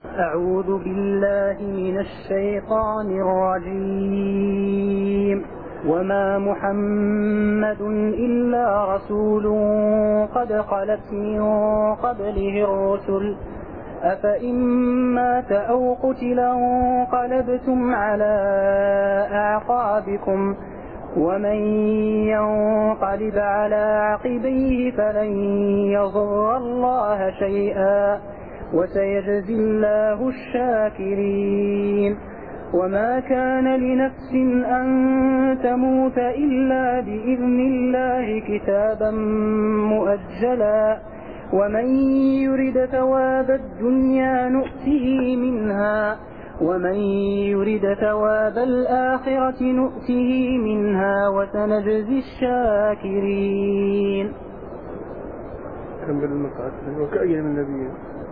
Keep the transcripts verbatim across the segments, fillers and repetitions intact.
أعوذ بالله من الشيطان الرجيم. وما محمد إلا رسول قد خلت من قبله الرسل أفإن مات أو قتل انقلبتم على أعقابكم ومن ينقلب على عقبيه فلن يضر الله شيئا وسيجزي الله الشاكرين. وما كان لنفس أن تموت إلا بإذن الله كتابا مؤجلا ومن يرد ثواب الدنيا نؤته منها ومن يرد ثواب الآخرة نؤته منها وسنجزي الشاكرين. كمل المقعد. وكأي من نبي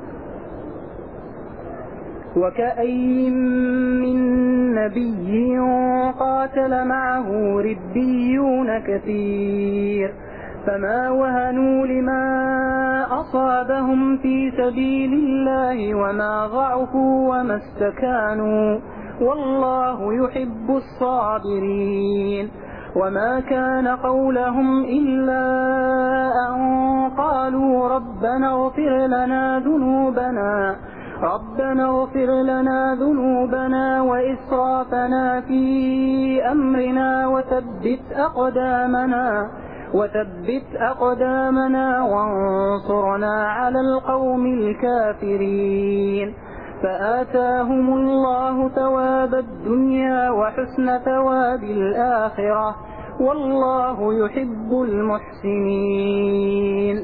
وكأي من نبي قاتل معه ربيون كثير فما وهنوا لما أصابهم في سبيل الله وما ضعفوا وما استكانوا والله يحب الصابرين. وما كان قولهم إلا أن قالوا ربنا اغفر لنا ذنوبنا ربنا اغفر لنا ذنوبنا وإسرافنا في أمرنا وثبت أقدامنا وثبت أقدامنا وانصرنا على القوم الكافرين. فآتاهم الله ثواب الدنيا وحسن ثواب الآخرة والله يحب المحسنين.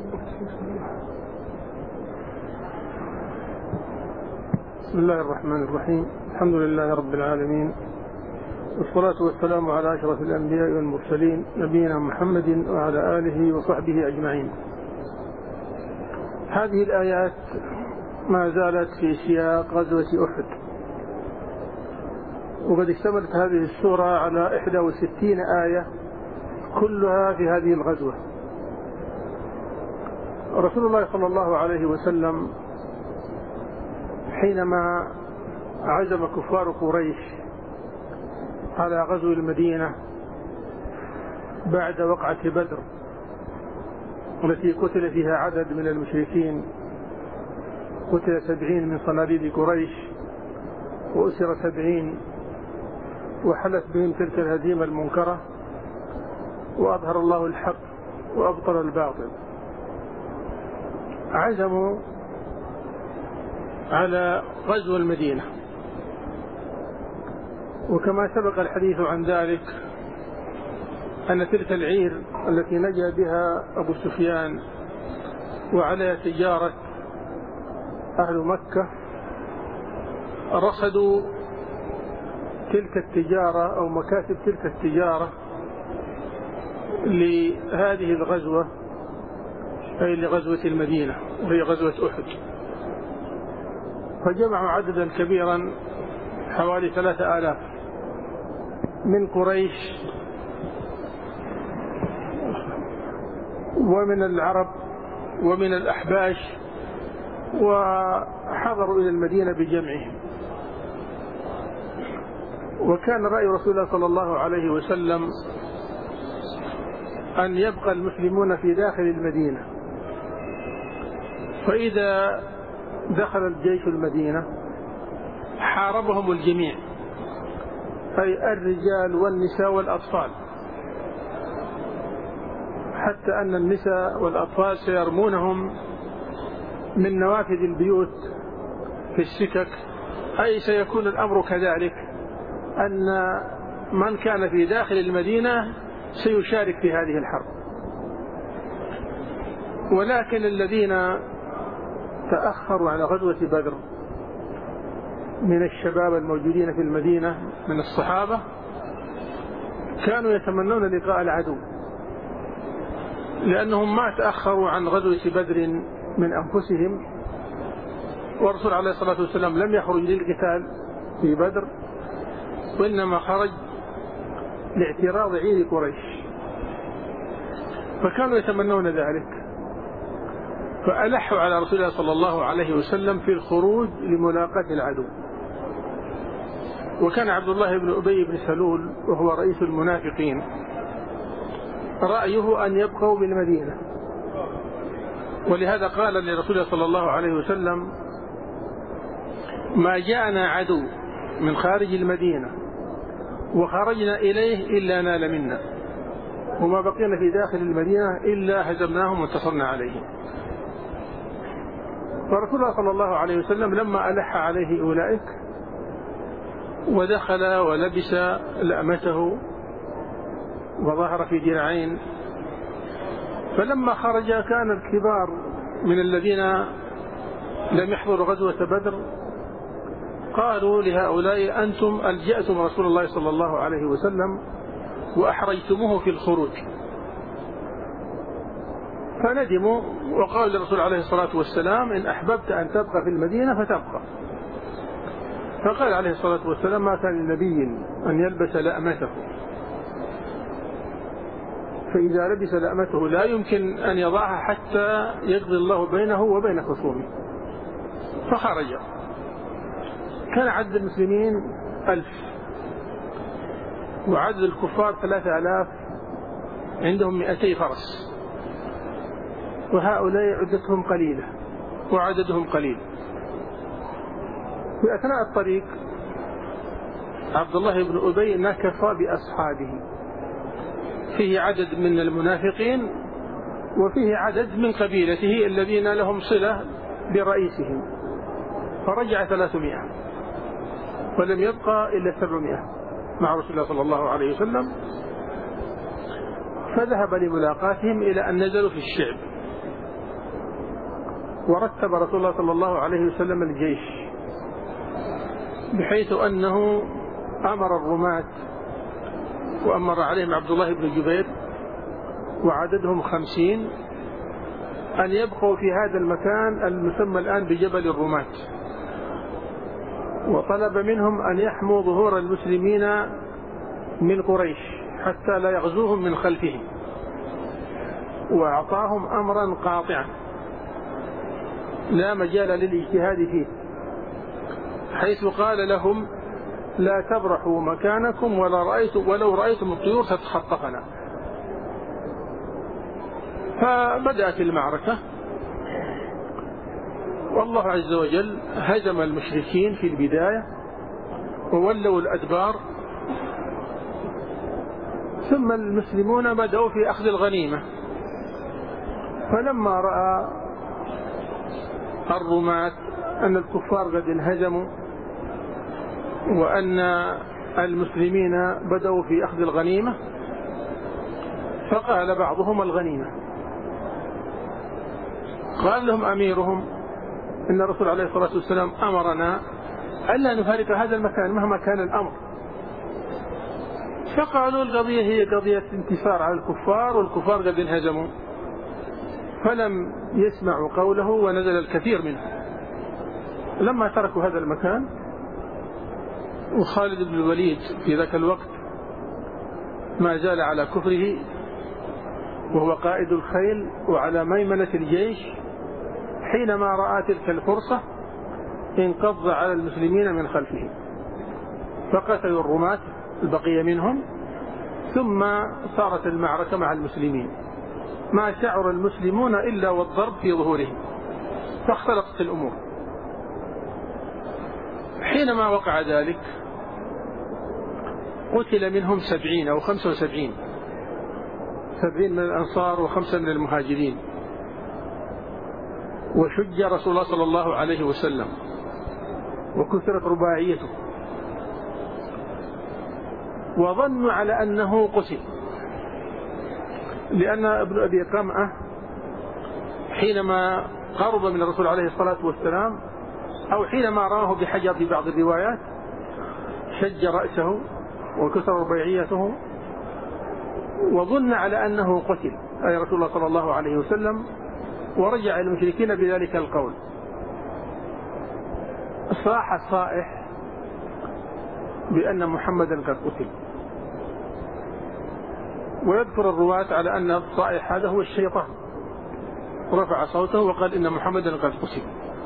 بسم الله الرحمن الرحيم. الحمد لله رب العالمين والصلاة والسلام على أشرف الأنبياء والمرسلين نبينا محمد وعلى آله وصحبه أجمعين. هذه الآيات ما زالت في سياق غزوة أحد، وقد اشتملت هذه السورة على إحدى وستين آية كلها في هذه الغزوة. رسول الله صلى الله عليه وسلم حينما عزم كفار قريش على غزو المدينة بعد وقعة بدر التي قتل فيها عدد من المشركين، قتل سبعين من صناديد قريش وأسر سبعين، وحلت بهم تلك الهزيمة المنكرة وأظهر الله الحق وأبطل الباطل. عزموا على غزو المدينة، وكما سبق الحديث عن ذلك أن تلك العير التي نجا بها أبو سفيان وعلى تجارة أهل مكة رصدوا تلك التجارة أو مكاسب تلك التجارة لهذه الغزوة، أي لغزوة المدينة وهي غزوة أحد. فجمعوا عددا كبيرا حوالي ثلاثة آلاف من قريش ومن العرب ومن الأحباش، وحضروا إلى المدينة بجمعهم. وكان رأي رسول الله صلى الله عليه وسلم أن يبقى المسلمون في داخل المدينة، فإذا دخل الجيش المدينة حاربهم الجميع، أي الرجال والنساء والأطفال، حتى أن النساء والأطفال سيرمونهم من نوافذ البيوت في السكك. أي سيكون الأمر كذلك، أن من كان في داخل المدينة سيشارك في هذه الحرب. ولكن الذين تأخروا على غزوة بدر من الشباب الموجودين في المدينة من الصحابة كانوا يتمنون لقاء العدو، لأنهم ما تأخروا عن غزوة بدر من أنفسهم، والرسول عليه الصلاة والسلام لم يخرج للقتال في بدر، وإنما خرج لاعتراض عير قريش، فكانوا يتمنون ذلك. فألحوا على رسول الله صلى الله عليه وسلم في الخروج لملاقاة العدو. وكان عبد الله بن أبي بن سلول وهو رئيس المنافقين رأيه أن يبقوا بالمدينة، ولهذا قال لرسول الله صلى الله عليه وسلم: ما جاءنا عدو من خارج المدينة وخرجنا إليه إلا نال منا، وما بقينا في داخل المدينة إلا هزمناهم وانتصرنا عليهم. فرسول الله صلى الله عليه وسلم لما ألح عليه أولئك ودخل ولبس لأمته وظهر في درعين، فلما خرج كان الكبار من الذين لم يحضروا غزوة بدر قالوا لهؤلاء: أنتم ألجأتم رسول الله صلى الله عليه وسلم وأحرجتموه في الخروج. فندموا وقال للرسول عليه الصلاة والسلام: إن أحببت أن تبقى في المدينة فتبقى. فقال عليه الصلاة والسلام: ما كان لنبي أن يلبس لأمته، فإذا لبس لأمته لا يمكن أن يضعها حتى يقضي الله بينه وبين خصومه. فخرج. كان عدد المسلمين ألف، وعدد الكفار ثلاثة آلاف، عندهم مئتي فرس، وهؤلاء عدتهم قليلة وعددهم قليل. في أثناء الطريق عبد الله بن أبي نكف بأصحابه، فيه عدد من المنافقين وفيه عدد من قبيلته الذين لهم صلة برئيسهم، فرجع ثلاثمائة ولم يبقى إلا سبعمائة مع رسول الله صلى الله عليه وسلم. فذهب لملاقاتهم إلى أن نزلوا في الشعب، ورتب رسول الله صلى الله عليه وسلم الجيش بحيث أنه أمر الرماة وأمر عليهم عبد الله بن جبير وعددهم خمسين أن يبقوا في هذا المكان المسمى الآن بجبل الرماة، وطلب منهم أن يحموا ظهور المسلمين من قريش حتى لا يغزوهم من خلفهم، وأعطاهم أمرا قاطعا لا مجال للاجتهاد فيه، حيث قال لهم: لا تبرحوا مكانكم ولا رأيتم ولو رأيتم الطيور تتخطفنا. فبدأت المعركة، والله عز وجل هزم المشركين في البداية وولوا الأدبار، ثم المسلمون بدأوا في أخذ الغنيمة. فلما رأى الرماة أن الكفار قد انهزموا وأن المسلمين بدأوا في أخذ الغنيمة، فقال بعضهم: الغنيمة. قال لهم أميرهم: إن الرسول عليه الصلاة والسلام أمرنا ألا نفارق هذا المكان مهما كان الأمر. فقالوا: القضية هي قضية انتصار على الكفار، والكفار قد انهزموا. فلم يسمعوا قوله ونزل الكثير منهم. لما تركوا هذا المكان، وخالد بن الوليد في ذاك الوقت ما زال على كفره وهو قائد الخيل وعلى ميمنة الجيش، حينما رأى تلك الفرصة انقض على المسلمين من خلفهم فقتلوا الرماة البقية منهم، ثم صارت المعركة مع المسلمين. ما شعر المسلمون إلا والضرب في ظهورهم، فاختلطت الأمور. حينما وقع ذلك قتل منهم سبعين أو خمسة وسبعين، سبعين من الأنصار وخمسة من المهاجرين، وشج رسول الله صلى الله عليه وسلم وكثرت رباعيته، وظنوا على أنه قتل، لأن ابن أبي قمعة حينما قرب من الرسول عليه الصلاة والسلام أو حينما راه بحجر في بعض الروايات شج رأسه وكسر رباعيته، وظن على أنه قتل أي رسول الله صلى الله عليه وسلم، ورجع المشركين بذلك القول. صاح الصائح بأن محمدا قد قتل، ويذكر الرواة على أن الصائح هذا هو الشيطان رفع صوته وقال إن محمدا قد قتل.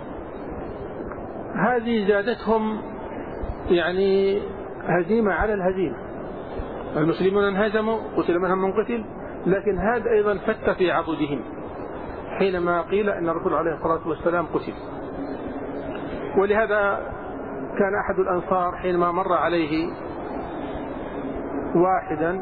هذه زادتهم يعني هزيمة على الهزيمة. المسلمون انهزموا، قتل منهم من قتل، لكن هذا أيضا فت في عضدهم حينما قيل أن الرسول عليه الصلاة والسلام قتل. ولهذا كان أحد الأنصار حينما مر عليه واحدا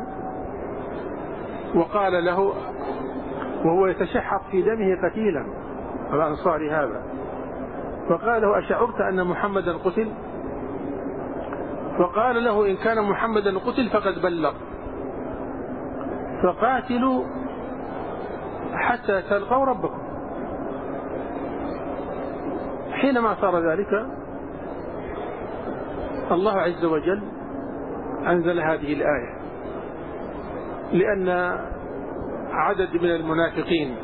وقال له وهو يتشحط في دمه قتيلا الأنصاري هذا، فقال له أشعرت أن محمدا قتل؟ فقال له إن كان محمدا قتل فقد بلغ، فقاتلوا حتى تلقوا ربكم. حينما صار ذلك الله عز وجل أنزل هذه الآية، لأن عدد من المنافقين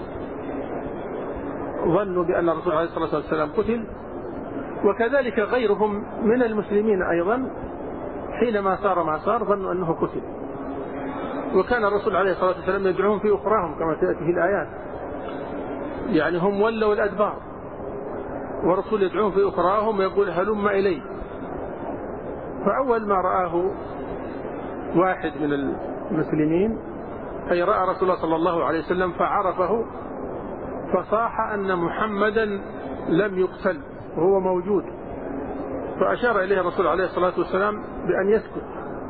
ظنوا بأن الرسول عليه الصلاة والسلام قتل، وكذلك غيرهم من المسلمين أيضا حينما صار ما صار ظنوا أنه قتل. وكان الرسول عليه الصلاة والسلام يدعوهم في أخراهم كما تأتي في الآيات، يعني هم ولوا الأدبار والرسول يدعوهم في أخراهم ويقول هلم إلي. فأول ما رآه واحد من المسلمين أي رأى رسول الله صلى الله عليه وسلم فعرفه، فصاح أن محمدا لم يقتل وهو موجود، فأشار إليه الرسول عليه الصلاة والسلام بأن يسكت،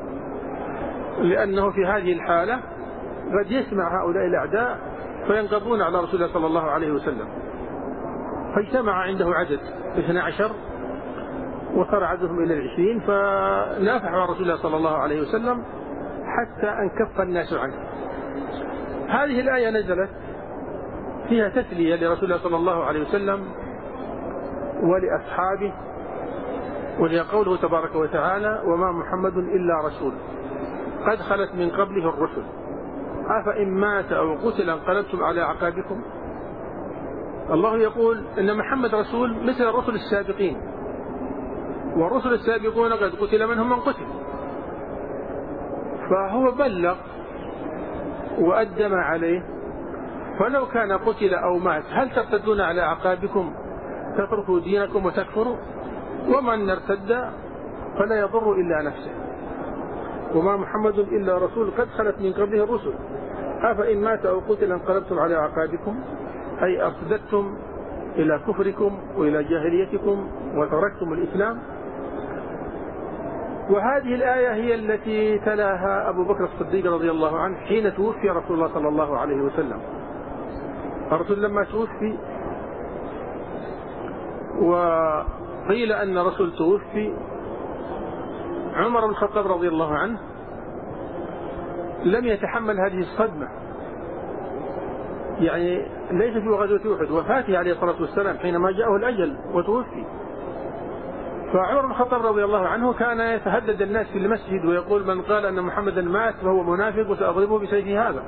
لأنه في هذه الحالة قد يسمع هؤلاء الأعداء فينقضون على رسول الله صلى الله عليه وسلم. فاجتمع عنده عدد اثنى عشر وصار عددهم إلى العشرين، فنافحوا رسول الله صلى الله عليه وسلم حتى انكف الناس عنه. هذه الآية نزلت فيها تسلية لرسول الله صلى الله عليه وسلم ولأصحابه، وهي قوله تبارك وتعالى وما محمد إلا رسول قد خلت من قبله الرسل أفإن مات أو قتل انقلبتم على أعقابكم. الله يقول إن محمد رسول مثل الرسل السابقين، والرسل السابقون قد قتل منهم من قتل، فهو بلغ وأدى ما عليه. فلو كان قتل أو مات هل ترتدون على أعقابكم تتركوا دينكم وتكفروا؟ ومن ارتد فلا يضر إلا نفسه، وما محمد إلا رسول قد خلت من قبله الرسل أفإن مات أو قتل انقلبتم على أعقابكم، أي ارتدتم إلى كفركم وإلى جاهليتكم وتركتم الإسلام. وهذه الآية هي التي تلاها أبو بكر الصديق رضي الله عنه حين توفي رسول الله صلى الله عليه وسلم. الرسول لما توفي وقيل أن رسول توفي، عمر بن الخطاب رضي الله عنه لم يتحمل هذه الصدمة، يعني ليس في غزوة أحد، وفاته عليه الصلاة والسلام حينما جاءه الأجل وتوفي. فعمر بن الخطاب رضي الله عنه كان يتهدد الناس في المسجد ويقول من قال أن محمدا مات فهو منافق وسأضربه بسيفي هذا.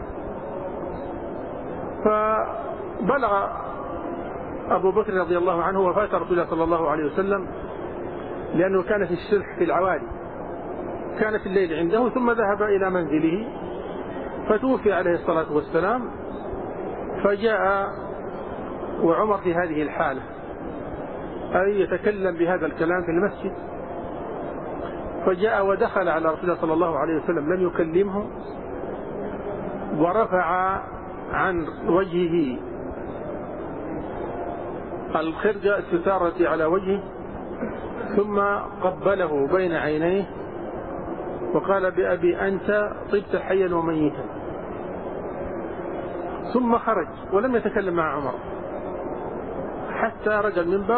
فبلغ أبو بكر رضي الله عنه وفاة رسول الله صلى الله عليه وسلم، لأنه كان في السرح في العوالي، كان في الليل عنده ثم ذهب إلى منزله فتوفي عليه الصلاة والسلام. فجاء وعمر في هذه الحالة أي يتكلم بهذا الكلام في المسجد، فجاء ودخل على رسول الله صلى الله عليه وسلم لم يكلمه، ورفع عن وجهه الخرقة الستارة على وجهه، ثم قبله بين عينيه وقال بأبي أنت طبت حيا وميتا، ثم خرج ولم يتكلم مع عمر حتى رجع المنبر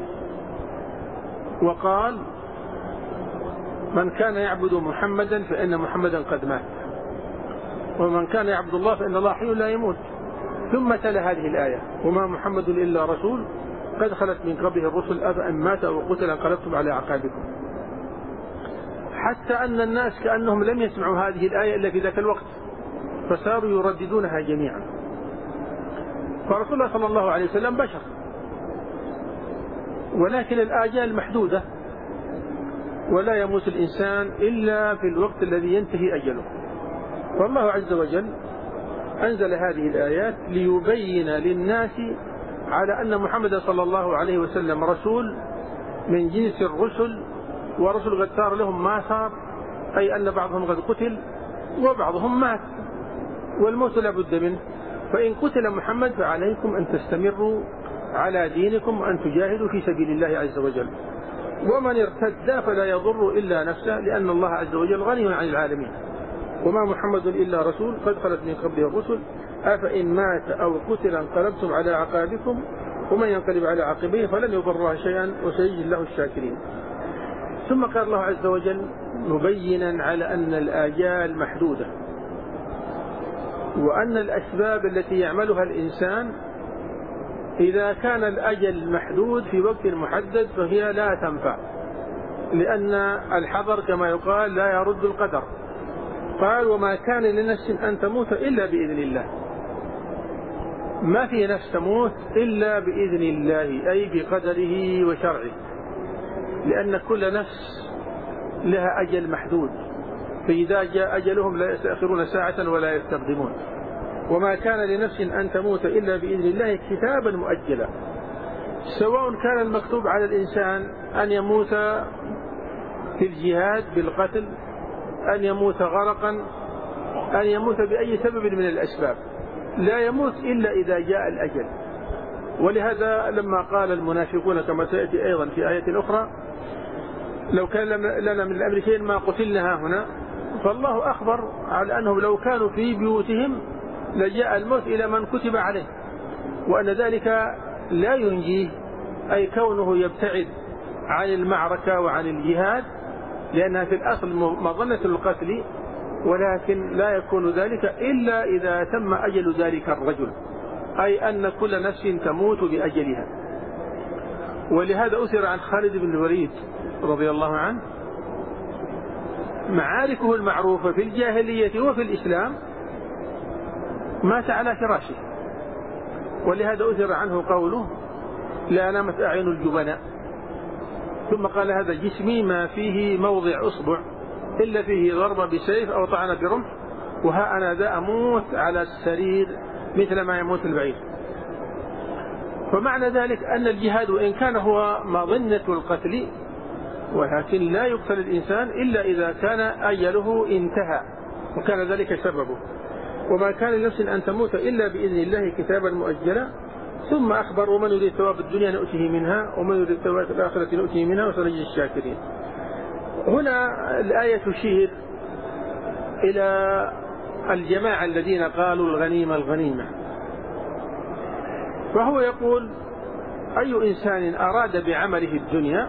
وقال من كان يعبد محمدا فإن محمدا قد مات، ومن كان يعبد الله فإن الله حي لا يموت. ثم تلا هذه الآية وما محمد إلا رسول قد خلت من قبله الرسل أفإن مات أو قتل انقلبتم على أعقابكم، حتى أن الناس كأنهم لم يسمعوا هذه الآية إلا في ذاك الوقت، فصاروا يرددونها جميعا. فرسول الله صلى الله عليه وسلم بشر، ولكن الآجال محدودة، ولا يموت الإنسان إلا في الوقت الذي ينتهي أجله. والله عز وجل أنزل هذه الآيات ليبين للناس على أن محمد صلى الله عليه وسلم رسول من جنس الرسل، ورسل قد صار لهم ما صار، أي أن بعضهم قد قتل وبعضهم مات، والموت لا بد منه. فإن قتل محمد فعليكم أن تستمروا على دينكم وأن تجاهدوا في سبيل الله عز وجل، ومن ارتد فلا يضر إلا نفسه، لأن الله عز وجل غني عن العالمين. وما محمد إلا رسول قد خلت من قبله الرسل أفإن مات أو قتل انقلبتم على عقابكم ومن ينقلب على عقبيه فلن يضر الله شيئا وسيجزي الله الشاكرين. ثم قال الله عز وجل مبينا على أن الآجال محدودة، وأن الأسباب التي يعملها الإنسان إذا كان الأجل محدود في وقت محدد فهي لا تنفع، لأن الحذر كما يقال لا يرد القدر. قال وما كان لنفس أن تموت إلا بإذن الله، ما في نفس تموت إلا بإذن الله، أي بقدره وشرعه، لأن كل نفس لها أجل محدود، فإذا جاء أجلهم لا يستأخرون ساعة ولا يستقدمون. وما كان لنفس أن تموت إلا بإذن الله كتابا مؤجلا، سواء كان المكتوب على الإنسان أن يموت في الجهاد بالقتل، أن يموت غرقا، أن يموت بأي سبب من الأسباب، لا يموت إلا إذا جاء الأجل. ولهذا لما قال المنافقون كما سيأتي أيضا في آية أخرى لو كان لنا من الأمر شيء ما قتلنا هنا، فالله أخبر على أنهم لو كانوا في بيوتهم لجاء الموت إلى من كتب عليه، وأن ذلك لا ينجيه، أي كونه يبتعد عن المعركة وعن الجهاد، لأنها في الأصل مظنة القتل، ولكن لا يكون ذلك إلا إذا تم أجل ذلك الرجل، أي أن كل نفس تموت بأجلها. ولهذا أثر عن خالد بن الوليد رضي الله عنه معاركه المعروفة في الجاهلية وفي الإسلام مات على فراشه، ولهذا أثر عنه قوله لا نامت أعين الجبناء، ثم قال هذا جسمي ما فيه موضع أصبع إلا فيه ضرب بسيف أو طعن برمح، وها أنا ذا أموت على السرير مثل ما يموت البعير. فمعنى ذلك أن الجهاد وإن كان هو مظنة القتل، ولكن لا يقتل الإنسان إلا إذا كان أجله انتهى وكان ذلك سببه. وما كان لنفس أن تموت إلا بإذن الله كتابا مؤجلا. ثم أخبر ومن يريد ثواب الدنيا نؤته منها ومن يريد ثواب الآخرة نؤته منها وسنجزي الشاكرين. هنا الآية تشير إلى الجماعة الذين قالوا الغنيمة الغنيمة، فهو يقول أي إنسان أراد بعمله الدنيا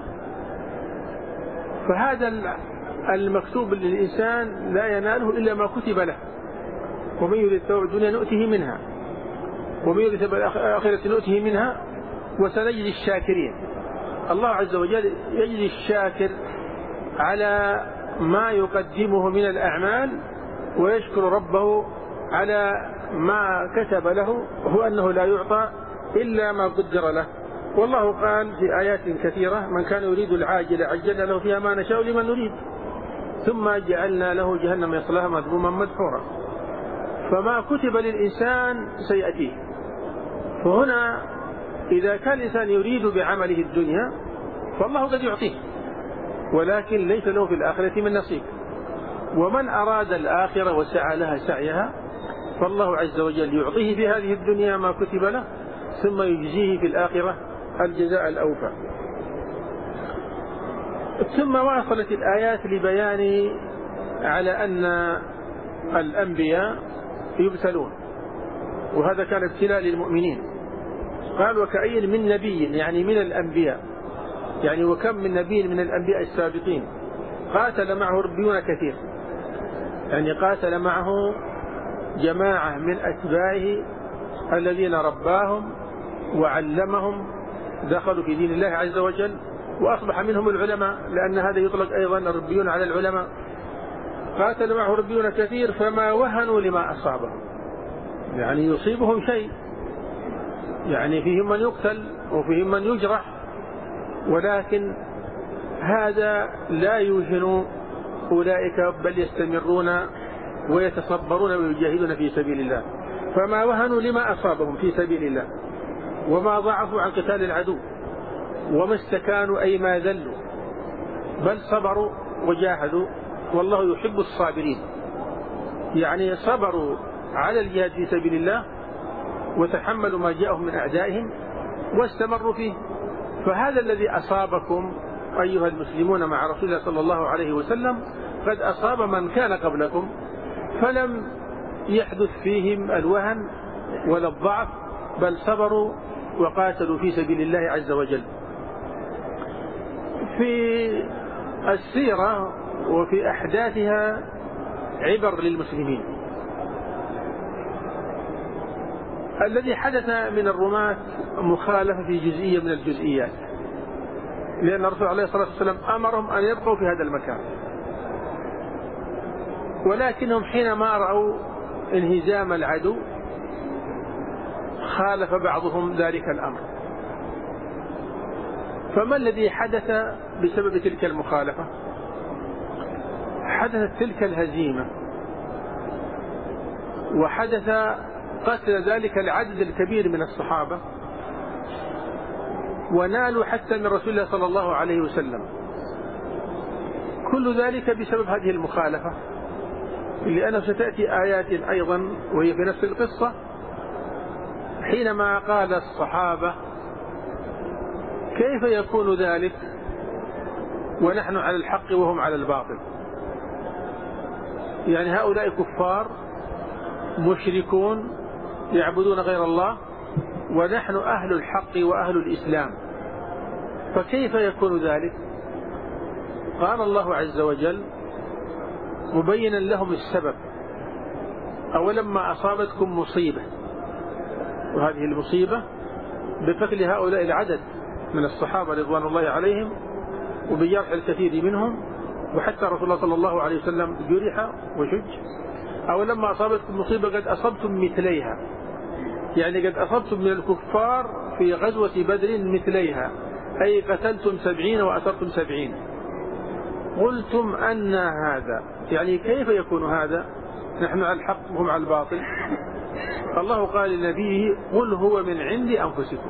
فهذا المكتوب للإنسان لا يناله إلا ما كتب له، ومن يريد ثواب الدنيا نؤته منها ومن يريد ثواب الآخرة نؤته منها وسنجزي الشاكرين. الله عز وجل يجزي الشاكر على ما يقدمه من الأعمال ويشكر ربه على ما كتب له، هو أنه لا يعطى إلا ما قدر له. والله قال في آيات كثيرة من كان يريد العاجل عجلنا له فيها ما نشاء لمن نريد ثم جعلنا له جهنم يصلاها مذموما مدحورا. فما كتب للإنسان سيأتيه. فهنا إذا كان الإنسان يريد بعمله الدنيا فالله قد يعطيه، ولكن ليس له في الآخرة من نصيب. ومن أراد الآخرة وسعى لها سعيها فالله عز وجل يعطيه في هذه الدنيا ما كتب له ثم يجزيه في الآخرة الجزاء الأوفى. ثم واصلت الآيات لبيان على أن الأنبياء يبتلون، وهذا كان ابتلاء للمؤمنين. قال وكأي من نبي، يعني من الأنبياء، يعني وكم من نبي من الأنبياء السابقين قاتل معه ربيون كثير، يعني قاتل معه جماعة من أتباعه الذين رباهم وعلمهم، دخلوا في دين الله عز وجل وأصبح منهم العلماء، لأن هذا يطلق أيضا الربيون على العلماء. قاتل معه ربيون كثير فما وهنوا لما أصابهم، يعني يصيبهم شيء، يعني فيهم من يقتل وفيهم من يجرح، ولكن هذا لا يوهن أولئك بل يستمرون ويتصبرون ويجاهدون في سبيل الله. فما وهنوا لما أصابهم في سبيل الله، وما ضعفوا عن قتال العدو، وما استكانوا أي ما ذلوا، بل صبروا وجاهدوا، والله يحب الصابرين. يعني صبروا على الجهاد في سبيل الله، وتحملوا ما جاءهم من أعدائهم واستمروا فيه. فهذا الذي أصابكم أيها المسلمون مع رسول الله صلى الله عليه وسلم قد أصاب من كان قبلكم، فلم يحدث فيهم الوهن ولا الضعف، بل صبروا وقاتلوا في سبيل الله عز وجل. في السيرة وفي أحداثها عبر للمسلمين. الذي حدث من الرماة مخالفة في جزئية من الجزئيات، لأن الرسول عليه الصلاة والسلام أمرهم أن يبقوا في هذا المكان، ولكنهم حينما رأوا انهزام العدو خالف بعضهم ذلك الأمر. فما الذي حدث بسبب تلك المخالفة؟ حدثت تلك الهزيمة، وحدث قتل ذلك العدد الكبير من الصحابة، ونالوا حتى من رسول الله صلى الله عليه وسلم. كل ذلك بسبب هذه المخالفة، لأنه ستأتي آيات أيضا وهي في نفس القصة، حينما قال الصحابة: كيف يكون ذلك ونحن على الحق وهم على الباطل؟ يعني هؤلاء كفار مشركون يعبدون غير الله، ونحن أهل الحق وأهل الإسلام، فكيف يكون ذلك؟ قال الله عز وجل مبينا لهم السبب: أولما أصابتكم مصيبة، وهذه المصيبة بقتل هؤلاء العدد من الصحابة رضوان الله عليهم وبجرح الكثير منهم، وحتى رسول الله صلى الله عليه وسلم جرح وشج. أولما أصابتكم مصيبة قد أصبتم مثليها، يعني قد أصبتم من الكفار في غزوة بدر مثليها، أي قتلتم سبعين وأسرتم سبعين. قلتم أن هذا، يعني كيف يكون هذا؟ نحن على الحق وهم على الباطل. الله قال لنبيه: قل هو من عند أنفسكم.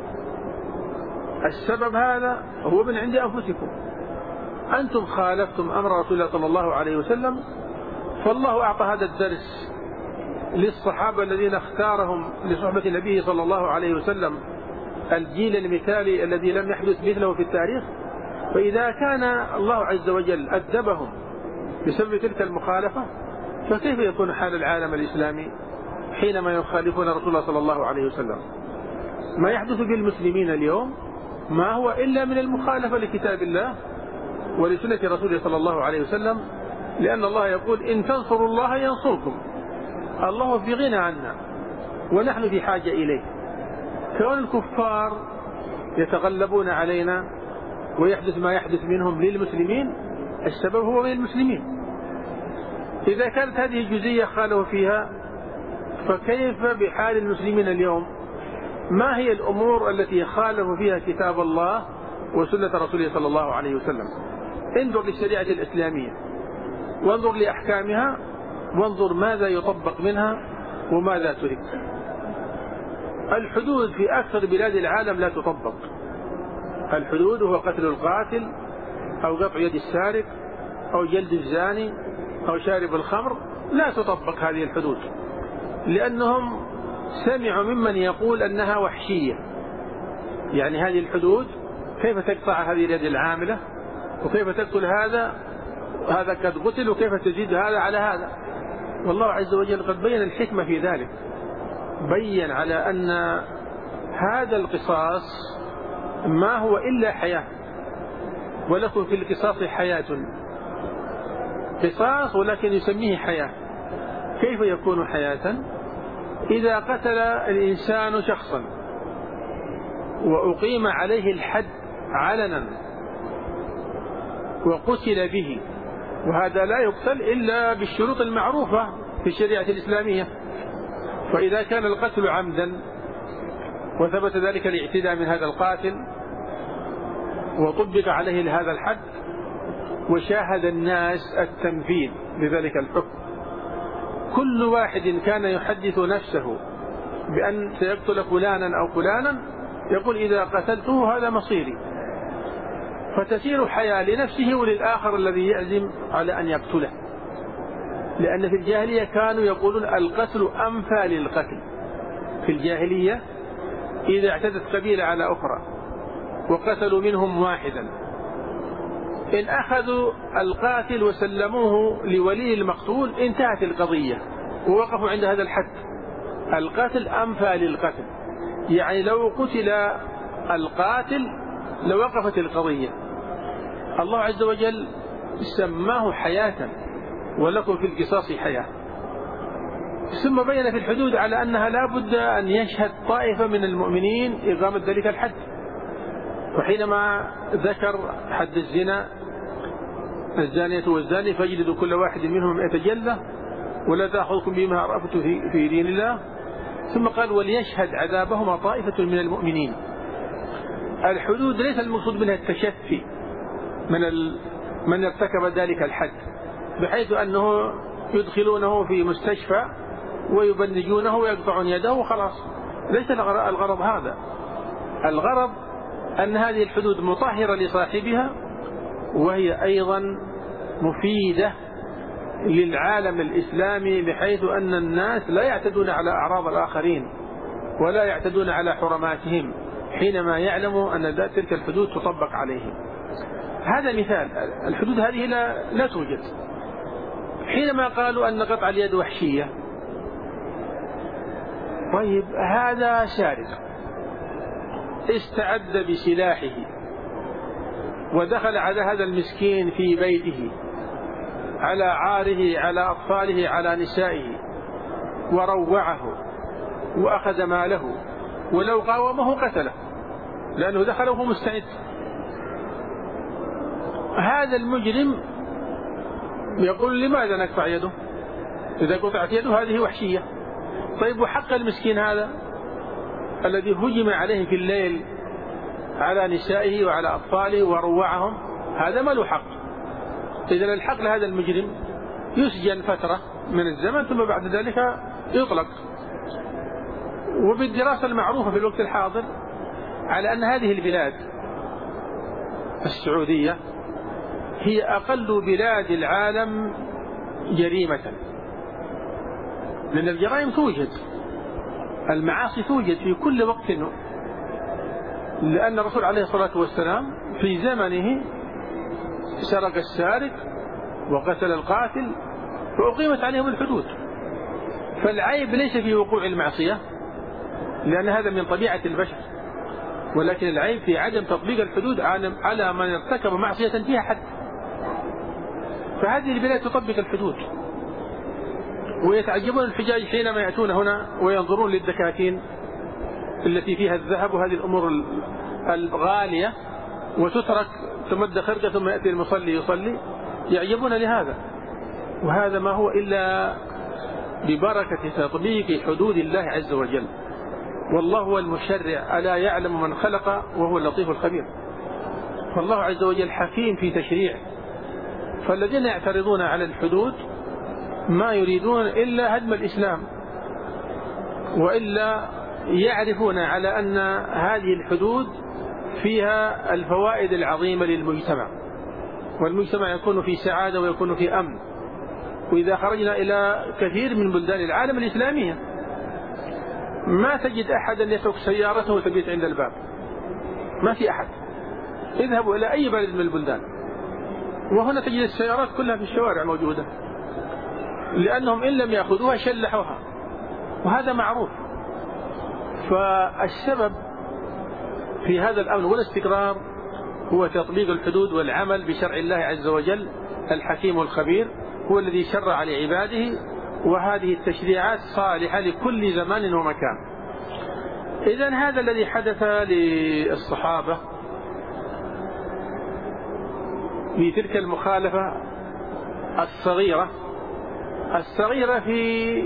السبب هذا هو من عند أنفسكم، أنتم خالفتم أمر رسول الله صلى الله عليه وسلم، فالله أعطى هذا الدرس للصحابة الذين اختارهم لصحبة نبيه صلى الله عليه وسلم، الجيل المثالي الذي لم يحدث مثله في التاريخ. فإذا كان الله عز وجل أدبهم بسبب تلك المخالفة، فكيف يكون حال العالم الإسلامي حينما يخالفون رسول الله صلى الله عليه وسلم؟ ما يحدث بالمسلمين اليوم ما هو إلا من المخالفة لكتاب الله ولسنة رسوله صلى الله عليه وسلم، لأن الله يقول: إن تنصروا الله ينصركم. الله في غنى عنا ونحن في حاجة إليه. كون الكفار يتغلبون علينا ويحدث ما يحدث منهم للمسلمين، السبب هو من المسلمين. إذا كانت هذه الجزئية خالوا فيها، فكيف بحال المسلمين اليوم؟ ما هي الأمور التي خالفوا فيها كتاب الله وسنة رسوله صلى الله عليه وسلم؟ انظر للشريعة الإسلامية، وانظر لأحكامها، وانظر ماذا يطبق منها وماذا ترك. الحدود في أكثر بلاد العالم لا تطبق. الحدود هو قتل القاتل، أو قطع يد السارق، أو جلد الزاني، أو شارب الخمر. لا تطبق هذه الحدود، لأنهم سمعوا ممن يقول أنها وحشية. يعني هذه الحدود كيف تقطع هذه اليد العاملة، وكيف تقتل هذا، هذا قد قتل، وكيف تزيد هذا على هذا؟ والله عز وجل قد بين الحكمة في ذلك، بين على أن هذا القصاص ما هو إلا حياة، ولكم في القصاص حياة. قصاص ولكن يسميه حياة. كيف يكون حياة؟ إذا قتل الإنسان شخصا وأقيم عليه الحد علنا وقتل به، وهذا لا يقتل إلا بالشروط المعروفة في الشريعة الإسلامية. فإذا كان القتل عمدا وثبت ذلك الاعتداء من هذا القاتل وطبق عليه هذا الحد وشاهد الناس التنفيذ لذلك الحكم، كل واحد كان يحدث نفسه بأن سيقتل فلانا أو فلانا، يقول إذا قتلته هذا مصيري، فتسير حياة لنفسه وللآخر الذي يعزم على أن يقتله. لأن في الجاهلية كانوا يقولون القتل أنفى للقتل. في الجاهلية إذا اعتدت قبيلة على أخرى وقتلوا منهم واحدا، إن أخذوا القاتل وسلموه لولي المقتول انتهت القضية ووقفوا عند هذا الحد. القتل أنفى للقتل، يعني لو قتل القاتل لوقفت القضية. الله عز وجل سماه حياة ولكم في القصاص حياة، ثم بين في الحدود على أنها لا بد أن يشهد طائفة من المؤمنين إقامة ذلك الحد. وحينما ذكر حد الزنا الزانية والزاني فاجلدوا كل واحد منهم مئة جلدة ولا تأخذكم بما رأفت في دين الله، ثم قال وليشهد عذابهما طائفة من المؤمنين. الحدود ليس المقصود منها التشفي من من ارتكب ذلك الحد، بحيث أنه يدخلونه في مستشفى ويبنجونه ويقطعون يده وخلاص. ليس الغرض هذا. الغرض أن هذه الحدود مطهرة لصاحبها، وهي أيضا مفيدة للعالم الإسلامي، بحيث أن الناس لا يعتدون على أعراض الآخرين ولا يعتدون على حرماتهم حينما يعلموا أن تلك الحدود تطبق عليهم. هذا مثال. الحدود هذه لا, لا توجد. حينما قالوا أن قطع اليد وحشية، طيب هذا سارق استعد بسلاحه ودخل على هذا المسكين في بيته على عاره على أطفاله على نسائه وروعه وأخذ ماله، ولو قاومه قتله لأنه دخل وهو مستعد. هذا المجرم يقول لماذا نقطع يده؟ إذا قطعت يده هذه وحشية. طيب وحق المسكين هذا الذي هجم عليه في الليل على نسائه وعلى أطفاله وروعهم، هذا ما له حق. إذن الحق لهذا المجرم يسجن فترة من الزمن ثم بعد ذلك يطلق. وبالدراسة المعروفة في الوقت الحاضر على أن هذه البلاد السعودية هي أقل بلاد العالم جريمة، لأن الجرائم توجد، المعاصي توجد في كل وقت، لأن الرسول عليه الصلاة والسلام في زمنه سرق السارق وقتل القاتل فأقيمت عليهم الحدود. فالعيب ليس في وقوع المعصية لأن هذا من طبيعة البشر، ولكن العيب في عدم تطبيق الحدود على من ارتكب معصية فيها حد. فهذه البلاد تطبق الحدود، ويتعجبون الحجاج حينما يأتون هنا وينظرون للدكاكين التي فيها الذهب وهذه الأمور الغالية وتترك تمد خرقة ثم يأتي المصلي يصلي، يعجبون لهذا. وهذا ما هو إلا ببركة تطبيق حدود الله عز وجل. والله هو المشرع، ألا يعلم من خلق وهو اللطيف الخبير. فالله عز وجل حكيم في تشريعه. فالذين يعترضون على الحدود ما يريدون إلا هدم الإسلام، وإلا يعرفون على أن هذه الحدود فيها الفوائد العظيمة للمجتمع، والمجتمع يكون في سعادة ويكون في أمن. وإذا خرجنا إلى كثير من بلدان العالم الإسلامية ما تجد أحدا يترك سيارته وتبيت عند الباب، ما في أحد. اذهبوا إلى أي بلد من البلدان وهنا تجد السيارات كلها في الشوارع موجودة، لأنهم إن لم يأخذوها شلحوها، وهذا معروف. فالسبب في هذا الأمن والاستقرار هو تطبيق الحدود والعمل بشرع الله عز وجل الحكيم الخبير، هو الذي شرع لعباده، وهذه التشريعات صالحة لكل زمان ومكان. إذن هذا الذي حدث للصحابة في تلك المخالفة الصغيرة الصغيرة في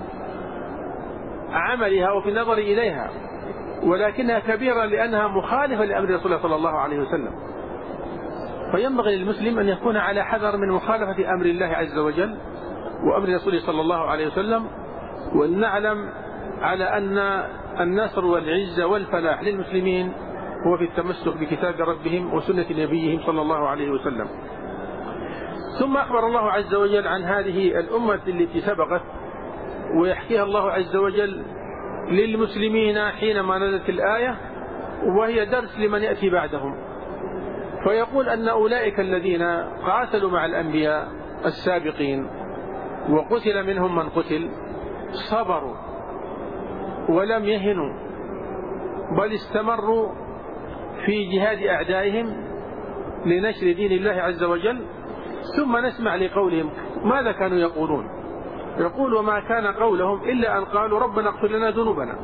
عملها وفي النظر إليها، ولكنها كبيرة لأنها مخالفة لأمر رسول الله صلى الله عليه وسلم. فينبغي للمسلم أن يكون على حذر من مخالفة أمر الله عز وجل وأمر رسوله صلى الله عليه وسلم، وأن نعلم على أن النصر والعزة والفلاح للمسلمين هو في التمسك بكتاب ربهم وسنة نبيهم صلى الله عليه وسلم. ثم أخبر الله عز وجل عن هذه الأمة التي سبقت، ويحكيها الله عز وجل للمسلمين حينما نزلت الآية، وهي درس لمن يأتي بعدهم. فيقول أن أولئك الذين قاتلوا مع الأنبياء السابقين وقتل منهم من قتل صبروا ولم يهنوا، بل استمروا في جهاد أعدائهم لنشر دين الله عز وجل. ثم نسمع لقولهم ماذا كانوا يقولون. يقول وما كان قولهم إلا أن قالوا ربنا اغفر لنا ذنوبنا،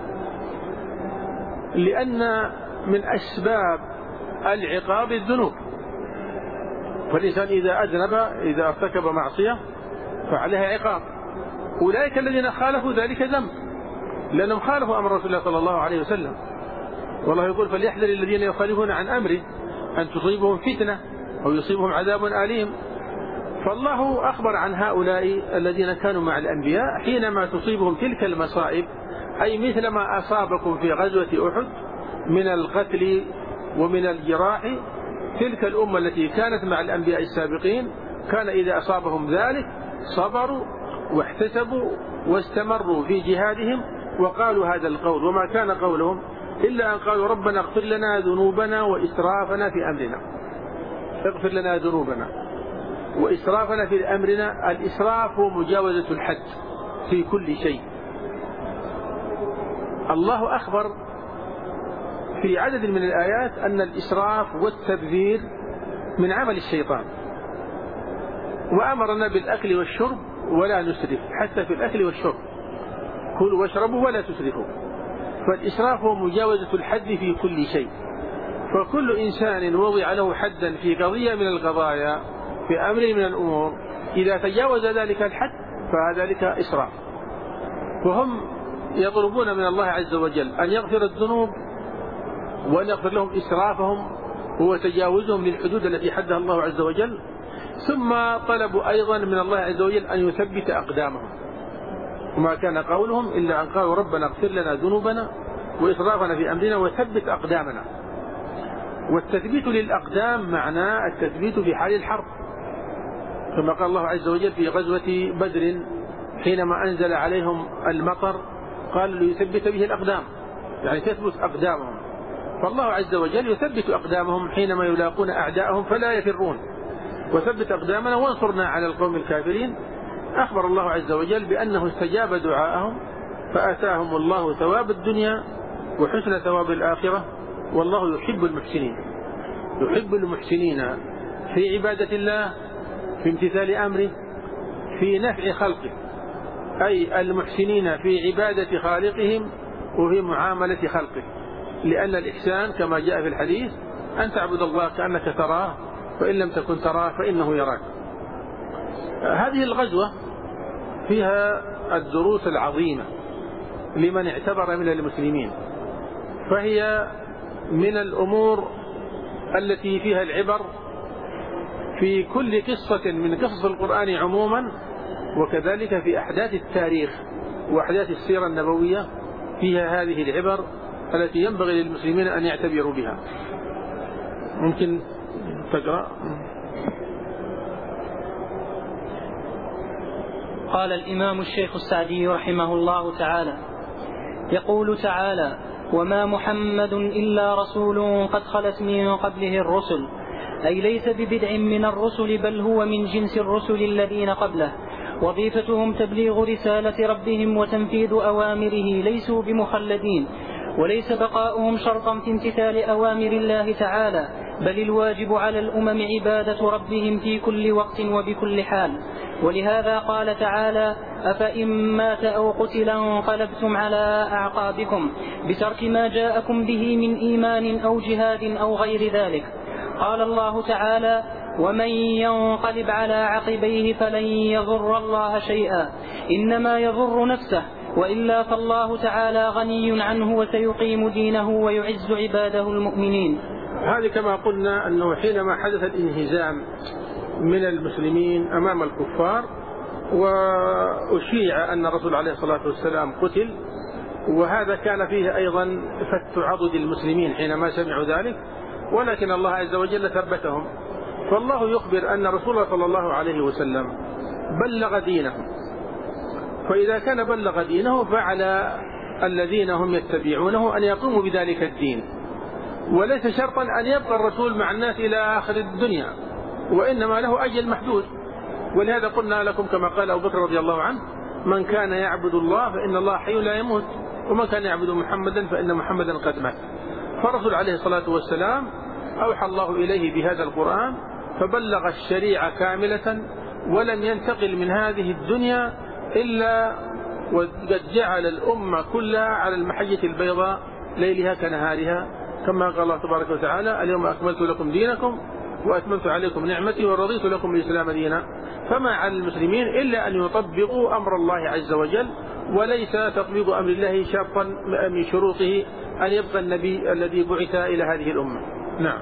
لأن من أسباب العقاب الذنوب. فالإنسان إذا أذنب إذا ارتكب معصية فعليها عقاب. أولئك الذين خالفوا ذلك ذنب، لأنهم خالفوا أمر رسول الله صلى الله عليه وسلم. والله يقول فليحذر الذين يخالفون عن أمره أن تصيبهم فتنة أو يصيبهم عذاب أليم. فالله أخبر عن هؤلاء الذين كانوا مع الأنبياء حينما تصيبهم تلك المصائب، أي مثل ما أصابكم في غزوة أحد من القتل ومن الجراح. تلك الأمة التي كانت مع الأنبياء السابقين كان إذا أصابهم ذلك صبروا واحتسبوا واستمروا في جهادهم وقالوا هذا القول. وما كان قولهم إلا أن قالوا ربنا اغفر لنا ذنوبنا وإسرافنا في أمرنا. اغفر لنا ذنوبنا وإسرافنا في أمرنا. الإسراف هو مجاوزة الحد في كل شيء. الله أخبر في عدد من الآيات أن الإسراف والتبذير من عمل الشيطان، وأمرنا بالأكل والشرب ولا نسرف حتى في الأكل والشرب، كلوا واشربوا ولا تسرفوا. فالإسراف هو مجاوزة الحد في كل شيء. فكل إنسان وضع له حدا في قضية من القضايا في أمر من الأمور إذا تجاوز ذلك الحد فذلك إسراف. وهم يطلبون من الله عز وجل أن يغفر الذنوب وأن يغفر لهم إسرافهم هو تجاوزهم للحدود التي حدها الله عز وجل. ثم طلبوا أيضا من الله عز وجل أن يثبت أقدامهم. وما كان قولهم إلا أن قالوا ربنا اغفر لنا ذنوبنا وإسرافنا في أمرنا وثبت أقدامنا. والتثبيت للأقدام معناه التثبيت في حال الحرب، كما قال الله عز وجل في غزوة بدر حينما أنزل عليهم المطر قال ليثبت به الأقدام، يعني تثبت أقدامهم. فالله عز وجل يثبت أقدامهم حينما يلاقون أعداءهم فلا يفرون. وثبت أقدامنا وانصرنا على القوم الكافرين. أخبر الله عز وجل بأنه استجاب دعاءهم فآتاهم الله ثواب الدنيا وحسن ثواب الآخرة، والله يحب المحسنين. يحب المحسنين في عبادة الله، في امتثال أمره، في نفع خلقه، أي المحسنين في عبادة خالقهم وفي معاملة خلقه. لأن الإحسان كما جاء في الحديث أن تعبد الله كأنك تراه فإن لم تكن تراه فإنه يراك. هذه الغزوة فيها الدروس العظيمة لمن اعتبر من المسلمين، فهي من الأمور التي فيها العبر في كل قصة من قصص القرآن عموما، وكذلك في أحداث التاريخ وأحداث السيرة النبوية فيها هذه العبر التي ينبغي للمسلمين أن يعتبروا بها. ممكن تقرأ؟ قال الإمام الشيخ السعدي رحمه الله تعالى: يقول تعالى: وما محمد إلا رسول قد خلت من قبله الرسل، أي ليس ببدع من الرسل بل هو من جنس الرسل الذين قبله، وظيفتهم تبليغ رسالة ربهم وتنفيذ أوامره، ليسوا بمخلدين، وليس بقاؤهم شرطا في امتثال أوامر الله تعالى، بل الواجب على الأمم عبادة ربهم في كل وقت وبكل حال. ولهذا قال تعالى: أفإن مات أو قتل انقلبتم على أعقابكم بترك ما جاءكم به من إيمان أو جهاد أو غير ذلك. قال الله تعالى: ومن ينقلب على عقبيه فلن يضر الله شيئا إنما يضر نفسه، وإلا فالله تعالى غني عنه وسيقيم دينه ويعز عباده المؤمنين. هذه كما قلنا أنه حينما حدث الانهزام من المسلمين أمام الكفار وأشيع أن الرسول عليه الصلاة والسلام قتل، وهذا كان فيه أيضا فت عضد المسلمين حينما سمعوا ذلك، ولكن الله عز وجل ثبتهم. فالله يخبر أن رسول الله صلى الله عليه وسلم بلغ دينه، فإذا كان بلغ دينه فعلى الذين هم يتبعونه أن يقوموا بذلك الدين، وليس شرطا أن يبقى الرسول مع الناس إلى آخر الدنيا، وإنما له أجل محدود. ولهذا قلنا لكم كما قال أبو بكر رضي الله عنه: من كان يعبد الله فإن الله حي لا يموت، ومن كان يعبد محمدا فإن محمدا قد مات. فالرسول عليه الصلاة والسلام أوحى الله إليه بهذا القرآن فبلغ الشريعة كاملة، ولم ينتقل من هذه الدنيا إلا وقد جعل الأمة كلها على المحجة البيضاء ليلها كنهارها، كما قال الله تبارك وتعالى: اليوم أكملت لكم دينكم وأتممت عليكم نعمتي ورضيت لكم الإسلام دينا. فما على المسلمين إلا أن يطبقوا أمر الله عز وجل، وليس تطبيق أمر الله شرطا من شروطه أن يبقى النبي الذي بعث إلى هذه الأمة. نعم.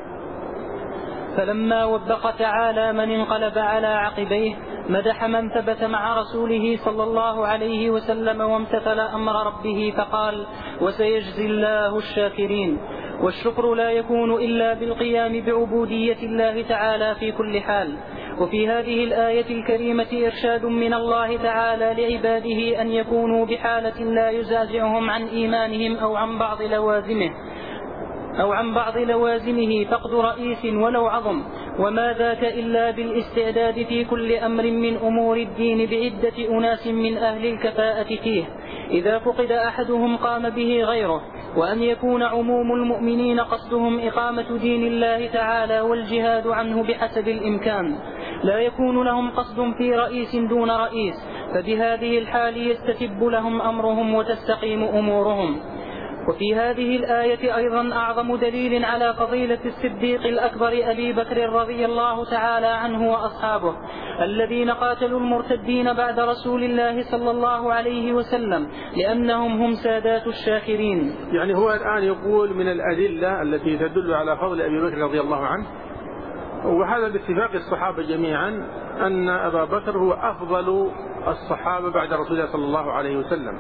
فلما وبخ تعالى من انقلب على عقبيه مدح من ثبت مع رسوله صلى الله عليه وسلم وامتثل أمر ربه، فقال: وسيجزي الله الشاكرين. والشكر لا يكون إلا بالقيام بعبودية الله تعالى في كل حال. وفي هذه الآية الكريمة إرشاد من الله تعالى لعباده أن يكونوا بحالة لا يزعزعهم عن إيمانهم أو عن بعض لوازمه أو عن بعض لوازمه فقد رئيس ولو عظم، وما ذاك إلا بالاستعداد في كل أمر من أمور الدين بعدة أناس من أهل الكفاءة فيه، إذا فقد أحدهم قام به غيره. وأن يكون عموم المؤمنين قصدهم إقامة دين الله تعالى والجهاد عنه بحسب الإمكان، لا يكون لهم قصد في رئيس دون رئيس، فبهذه الحال يستتب لهم أمرهم وتستقيم أمورهم. وفي هذه الآية أيضا أعظم دليل على فضيلة الصديق الأكبر أبي بكر رضي الله تعالى عنه وأصحابه الذين قاتلوا المرتدين بعد رسول الله صلى الله عليه وسلم، لأنهم هم سادات الشاكرين. يعني هو الآن يقول من الأدلة التي تدل على فضل أبي بكر رضي الله عنه، وهذا باتفاق الصحابة جميعا أن أبا بكر هو أفضل الصحابة بعد رسول الله صلى الله عليه وسلم،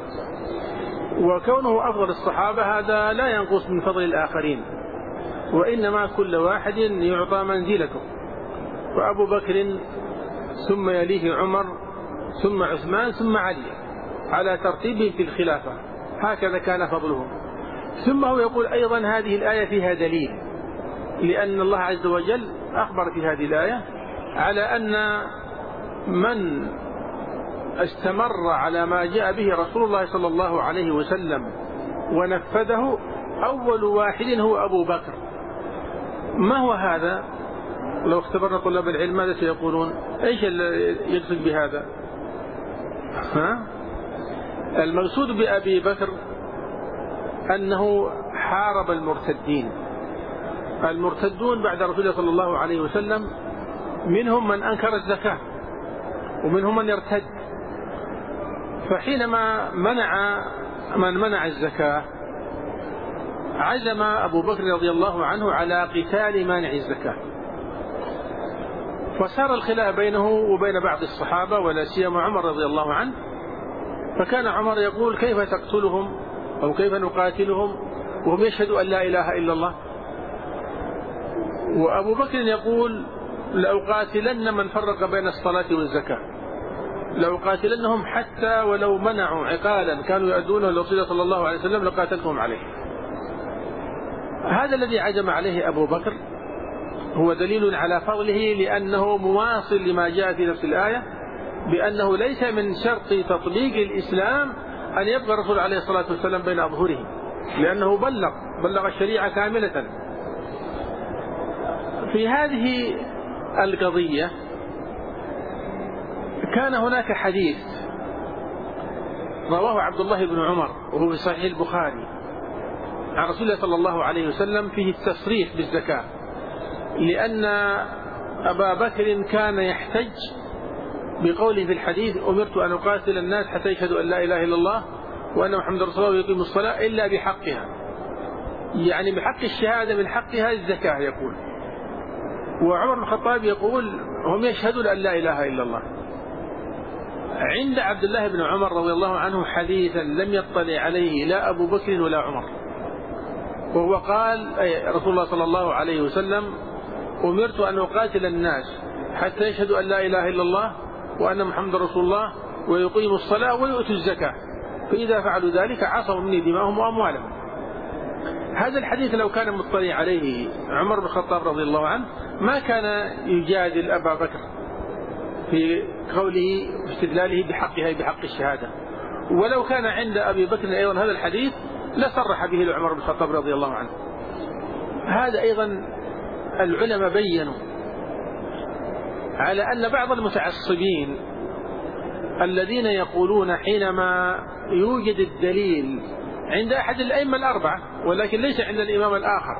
وكونه أفضل الصحابة هذا لا ينقص من فضل الآخرين، وإنما كل واحد يعطى منزلته. وأبو بكر ثم يليه عمر ثم عثمان ثم علي على ترتيبهم في الخلافة، هكذا كان فضلهم. ثم هو يقول أيضا هذه الآية فيها دليل، لأن الله عز وجل أخبر في هذه الآية على أن من استمر على ما جاء به رسول الله صلى الله عليه وسلم ونفذه أول واحد هو أبو بكر. ما هو هذا؟ لو اختبرنا طلاب العلم ماذا سيقولون؟ ايش اللي يقصد بهذا؟ ها؟ المقصود بأبي بكر أنه حارب المرتدين. المرتدون بعد رسول الله صلى الله عليه وسلم منهم من أنكر الزكاة ومنهم من يرتد، فحينما منع من منع الزكاة عزم أبو بكر رضي الله عنه على قتال مانع الزكاة، فصار الخلاف بينه وبين بعض الصحابة ولا سيما عمر رضي الله عنه. فكان عمر يقول: كيف تقتلهم أو كيف نقاتلهم وهم يشهدوا أن لا إله إلا الله؟ وأبو بكر يقول: لأقاتلن من فرق بين الصلاة والزكاة، لأقاتلنهم حتى ولو منعوا عقالا كانوا يؤدونه لرسول الله صلى الله عليه وسلم لقاتلتهم عليه. هذا الذي عزم عليه أبو بكر هو دليل على فضله، لأنه مواصل لما جاء في نفس الآية بأنه ليس من شرط تطبيق الإسلام أن يبقى الرسول عليه الصلاة والسلام بين أظهرهم، لأنه بلغ بلغ الشريعة كاملة. في هذه القضية كان هناك حديث رواه عبد الله بن عمر وهو في صحيح البخاري عن رسول الله صلى الله عليه وسلم فيه التصريح بالزكاة، لأن أبا بكر كان يحتج بقوله في الحديث: أمرت أن أقاتل الناس حتى يشهدوا أن لا إله إلا الله وأن محمد رسول الله ويقيموا الصلاة إلا بحقها، يعني بحق الشهادة من حقها الزكاة يقول. وعمر بن الخطاب يقول: هم يشهدون أن لا إله إلا الله. عند عبد الله بن عمر رضي الله عنه حديثا لم يطلع عليه لا أبو بكر ولا عمر، وهو قال أي رسول الله صلى الله عليه وسلم: أمرت أن أقاتل الناس حتى يشهدوا أن لا إله إلا الله وأن محمد رسول الله ويقيموا الصلاة ويؤتوا الزكاة، فإذا فعلوا ذلك عصموا مني دماءهم وأموالهم. هذا الحديث لو كان مطلع عليه عمر بن الخطاب رضي الله عنه ما كان يجادل أبا بكر في قوله واستدلاله بحقها بحق الشهادة، ولو كان عند أبي بكر أيضا هذا الحديث لصرح به لعمر بن الخطاب رضي الله عنه. هذا أيضا العلماء بينوا على أن بعض المتعصبين الذين يقولون حينما يوجد الدليل عند أحد الأئمة الأربعة ولكن ليس عند الإمام الآخر،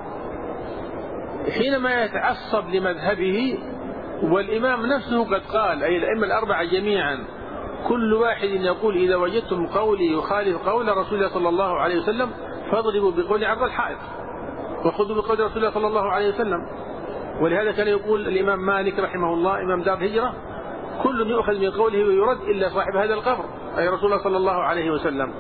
حينما يتعصب لمذهبه والإمام نفسه قد قال، أي الأئمة الأربعة جميعا كل واحد يقول: إذا وجدتم قولي يخالف قول رسول الله صلى الله عليه وسلم فاضربوا بقول عرض الحائط وخذوا بقول رسول الله صلى الله عليه وسلم. ولهذا كان يقول الإمام مالك رحمه الله إمام دار الهجرة: كل يؤخذ من قوله ويرد إلا صاحب هذا القبر، أي رسول الله صلى الله عليه وسلم.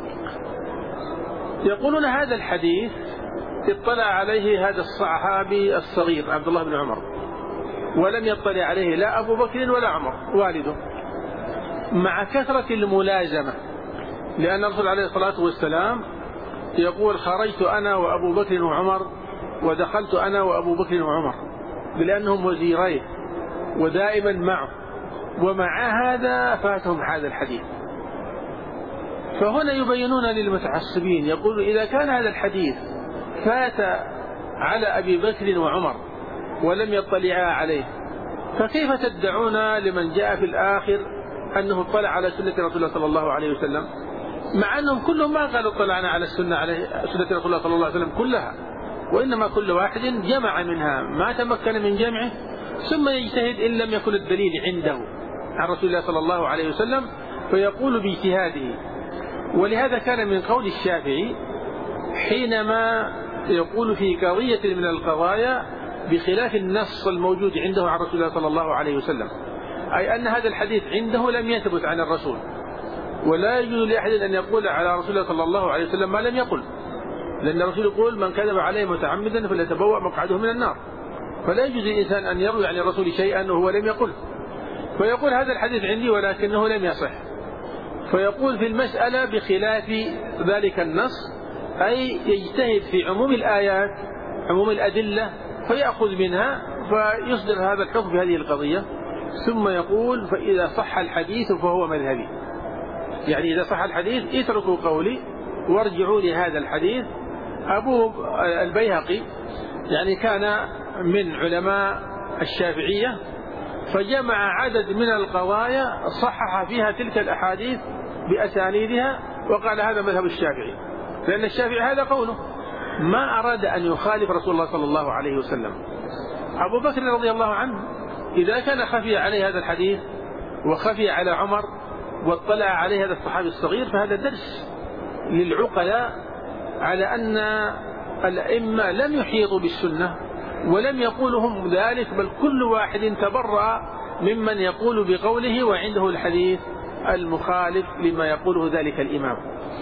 يقولون هذا الحديث اطلع عليه هذا الصحابي الصغير عبد الله بن عمر ولم يطلع عليه لا أبو بكر ولا عمر والده، مع كثرة الملازمة، لأن الرسول عليه الصلاة والسلام يقول: خرجت أنا وأبو بكر وعمر ودخلت أنا وأبو بكر وعمر، لأنهم وزيرين ودائما معه، ومع هذا فاتهم هذا الحديث. فهنا يبينون للمتعصبين يقول: إذا كان هذا الحديث فات على أبي بكر وعمر ولم يطلعا عليه، فكيف تدعون لمن جاء في الآخر أنه اطلع على سنة رسول الله صلى الله عليه وسلم، مع أنهم كلهم ما قالوا اطلعنا على السنة على سنة رسول الله صلى الله عليه وسلم كلها، وإنما كل واحد جمع منها ما تمكن من جمعه ثم يجتهد إن لم يكن الدليل عنده عن رسول الله صلى الله عليه وسلم فيقول باجتهاده. ولهذا كان من قول الشافعي حينما يقول في قضية من القضايا بخلاف النص الموجود عنده عن رسول الله صلى الله عليه وسلم، أي أن هذا الحديث عنده لم يثبت عن الرسول، ولا يجوز لأحد أن يقول على رسول الله صلى الله عليه وسلم ما لم يقل، لأن الرسول يقول: من كذب عليه متعمدا فليتبوأ مقعده من النار، فلا يجوز للإنسان أن يروي عن الرسول شيئا وهو لم يقل، فيقول هذا الحديث عندي ولكنه لم يصح، فيقول في المسألة بخلاف ذلك النص، أي يجتهد في عموم الآيات عموم الأدلة فيأخذ منها فيصدر هذا الحكم في هذه القضية، ثم يقول: فإذا صح الحديث فهو مذهبي، يعني إذا صح الحديث اتركوا قولي وارجعوا لهذا الحديث. أبو البيهقي يعني كان من علماء الشافعية، فجمع عدد من القضايا صحح فيها تلك الأحاديث بأسانيدها وقال: هذا مذهب الشافعي، لأن الشافعي هذا قوله، ما أراد أن يخالف رسول الله صلى الله عليه وسلم. أبو بكر رضي الله عنه إذا كان خفي عليه هذا الحديث وخفي على عمر واطلع عليه هذا الصحابي الصغير، فهذا درس للعقلاء على أن الأئمة لم يحيطوا بالسنة ولم يقولهم ذلك، بل كل واحد تبرأ ممن يقول بقوله وعنده الحديث المخالف لما يقوله ذلك الإمام.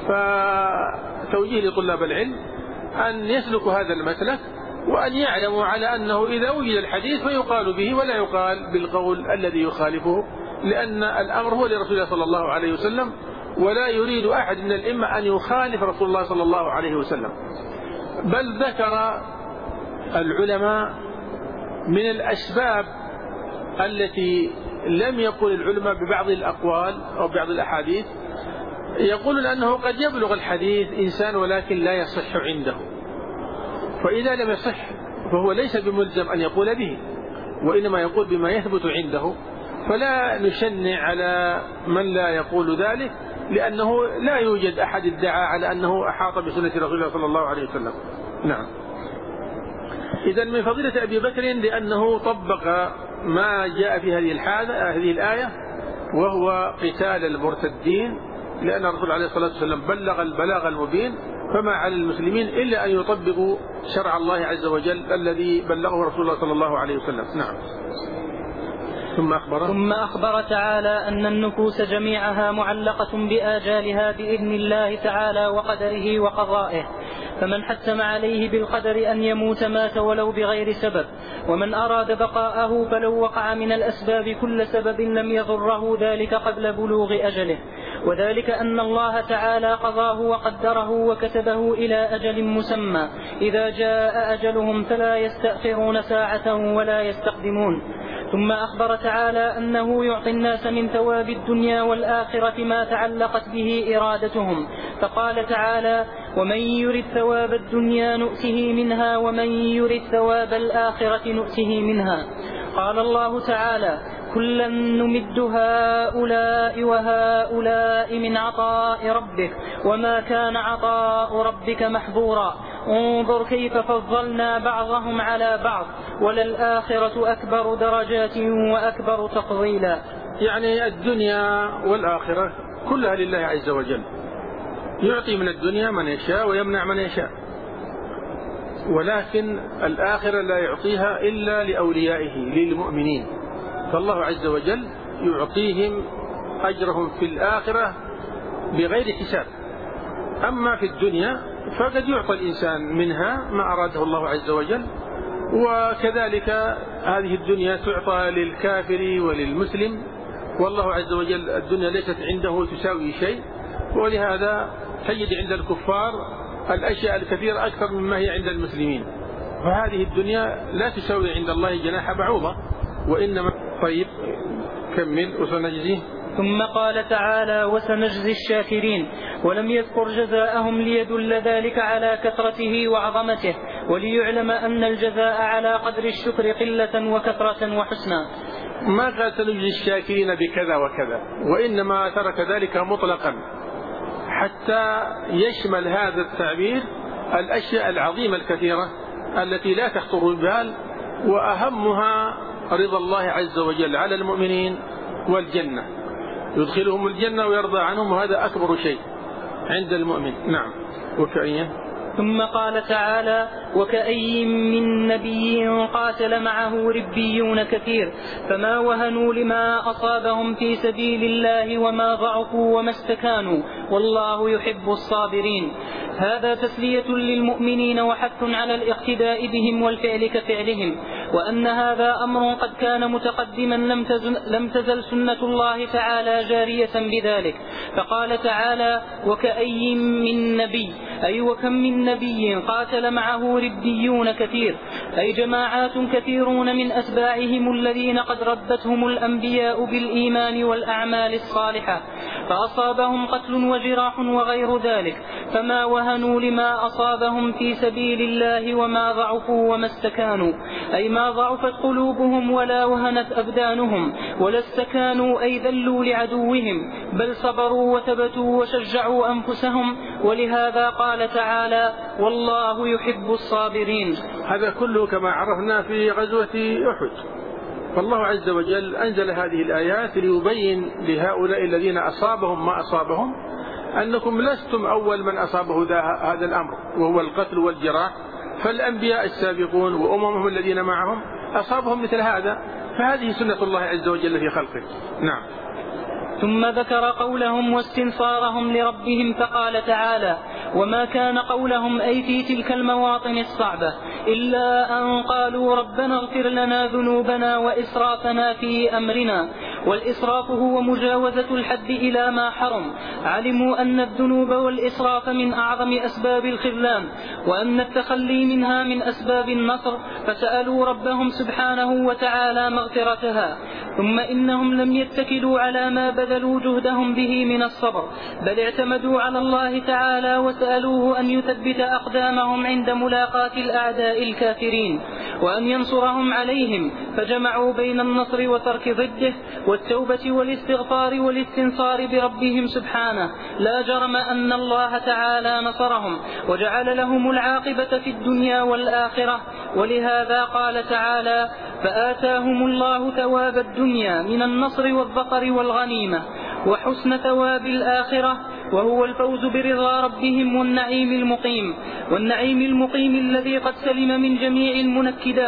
فتوجيه لطلاب العلم أن يسلكوا هذا المسلك، وأن يعلموا على أنه إذا وجد الحديث فيقال به ولا يقال بالقول الذي يخالفه، لأن الأمر هو لرسول الله صلى الله عليه وسلم، ولا يريد أحد من الأئمة أن يخالف رسول الله صلى الله عليه وسلم. بل ذكر العلماء من الأسباب التي لم يقل العلماء ببعض الأقوال أو بعض الأحاديث، يقولون أنه قد يبلغ الحديث إنسان ولكن لا يصح عنده، فإذا لم يصح فهو ليس بملزم أن يقول به، وإنما يقول بما يثبت عنده، فلا نشنع على من لا يقول ذلك، لأنه لا يوجد أحد ادعى على أنه أحاط بسنة رسول الله صلى الله عليه وسلم. نعم. إذن من فضيلة أبي بكر لأنه طبق ما جاء في هذه هذه الآية، وهو قتال المرتدين، لأن الرسول عليه الصلاة والسلام بلغ البلاغ المبين، فما على المسلمين إلا أن يطبقوا شرع الله عز وجل الذي بلغه رسول الله صلى الله عليه وسلم. نعم. ثم أخبر ثم أخبر تعالى أن النفوس جميعها معلقة بآجالها بإذن الله تعالى وقدره وقضائه، فمن حتم عليه بالقدر أن يموت مات ولو بغير سبب، ومن أراد بقاءه فلو وقع من الأسباب كل سبب لم يضره ذلك قبل بلوغ أجله، وذلك أن الله تعالى قضاه وقدره وكتبه إلى أجل مسمى، إذا جاء أجلهم فلا يستأخرون ساعة ولا يستقدمون. ثم أخبر تعالى أنه يعطي الناس من ثواب الدنيا والآخرة ما تعلقت به إرادتهم، فقال تعالى: ومن يرد ثواب الدنيا نؤته منها ومن يرد ثواب الآخرة نؤته منها. قال الله تعالى: كلا نمد هؤلاء وهؤلاء من عطاء ربك وما كان عطاء ربك محظورا، انظر كيف فضلنا بعضهم على بعض وللآخرة أكبر درجات وأكبر تفضيلا. يعني الدنيا والآخرة كلها لله عز وجل، يعطي من الدنيا من يشاء ويمنع من يشاء، ولكن الآخرة لا يعطيها إلا لأوليائه للمؤمنين، فالله عز وجل يعطيهم أجرهم في الآخرة بغير حساب. أما في الدنيا فقد يعطى الإنسان منها ما أراده الله عز وجل، وكذلك هذه الدنيا تعطى للكافر وللمسلم، والله عز وجل الدنيا ليست عنده تساوي شيء، ولهذا تجد عند الكفار الأشياء الكثيرة أكثر مما هي عند المسلمين، فهذه الدنيا لا تساوي عند الله جناح بعوضة، وإنما. طيب كمل. وسنجزيه. ثم قال تعالى: وسنجزي الشاكرين، ولم يذكر جزاءهم ليدل ذلك على كثرته وعظمته، وليعلم أن الجزاء على قدر الشكر قلة وكثرة وحسنا. ما قال سنجزي الشاكرين بكذا وكذا، وإنما ترك ذلك مطلقا حتى يشمل هذا التعبير الأشياء العظيمة الكثيرة التي لا تخطر بالبال، وأهمها رضا الله عز وجل على المؤمنين والجنة، يدخلهم الجنة ويرضى عنهم، وهذا أكبر شيء عند المؤمن. نعم. وكأي. ثم قال تعالى: وكأي من نبي قاتل معه ربيون كثير فما وهنوا لما أصابهم في سبيل الله وما ضعفوا وما استكانوا والله يحب الصابرين. هذا تسلية للمؤمنين وحث على الاقتداء بهم والفعل كفعلهم، وأن هذا أمر قد كان متقدما لم تزل, لم تزل سنة الله تعالى جارية بذلك. فقال تعالى: وكأي من نبي، أي وكم من نبي قاتل معه ربيون كثير، أي جماعات كثيرون من أتباعهم الذين قد ربتهم الأنبياء بالإيمان والأعمال الصالحة، فأصابهم قتل وجراح وغير ذلك، فما وهنوا لما أصابهم في سبيل الله وما ضعفوا وما استكانوا، أي ما ضعفت قلوبهم ولا وهنت أبدانهم ولا استكانوا، أي ذلوا لعدوهم، بل صبروا وثبتوا وشجعوا أنفسهم. ولهذا قال تعالى: والله يحب الصابرين. هذا كله كما عرفنا في غزوة أحد، فالله عز وجل أنزل هذه الآيات ليبين لهؤلاء الذين أصابهم ما أصابهم أنكم لستم أول من أصابه هذا الأمر وهو القتل والجراح، فالأنبياء السابقون وأممهم الذين معهم أصابهم مثل هذا، فهذه سنة الله عز وجل في خلقه. نعم. ثم ذكر قولهم واستنصارهم لربهم فقال تعالى: وما كان قولهم أي في تلك المواطن الصعبة إلا أن قالوا ربنا اغفر لنا ذنوبنا وإسرافنا في أمرنا. والإسراف هو مجاوزة الحد إلى ما حرم. علموا أن الذنوب والإسراف من أعظم أسباب الخذلان، وأن التخلي منها من أسباب النصر، فسألوا ربهم سبحانه وتعالى مغفرتها. ثم إنهم لم يتكلوا على ما بذلوا جهدهم به من الصبر، بل اعتمدوا على الله تعالى وسألوه أن يثبت أقدامهم عند ملاقاة الأعداء الكافرين، وأن ينصرهم عليهم، فجمعوا بين النصر وترك ضده والتوبة والاستغفار والاستنصار بربهم سبحانه. لا جرم أن الله تعالى نصرهم وجعل لهم العاقبة في الدنيا والآخرة. ولهذا قال تعالى: فآتاهم الله ثواب الدنيا من النصر والظفر والغنيمة وحسن ثواب الآخرة، وهو الفوز برضا ربهم والنعيم المقيم والنعيم المقيم الذي قد سلم من جميع المنكدات،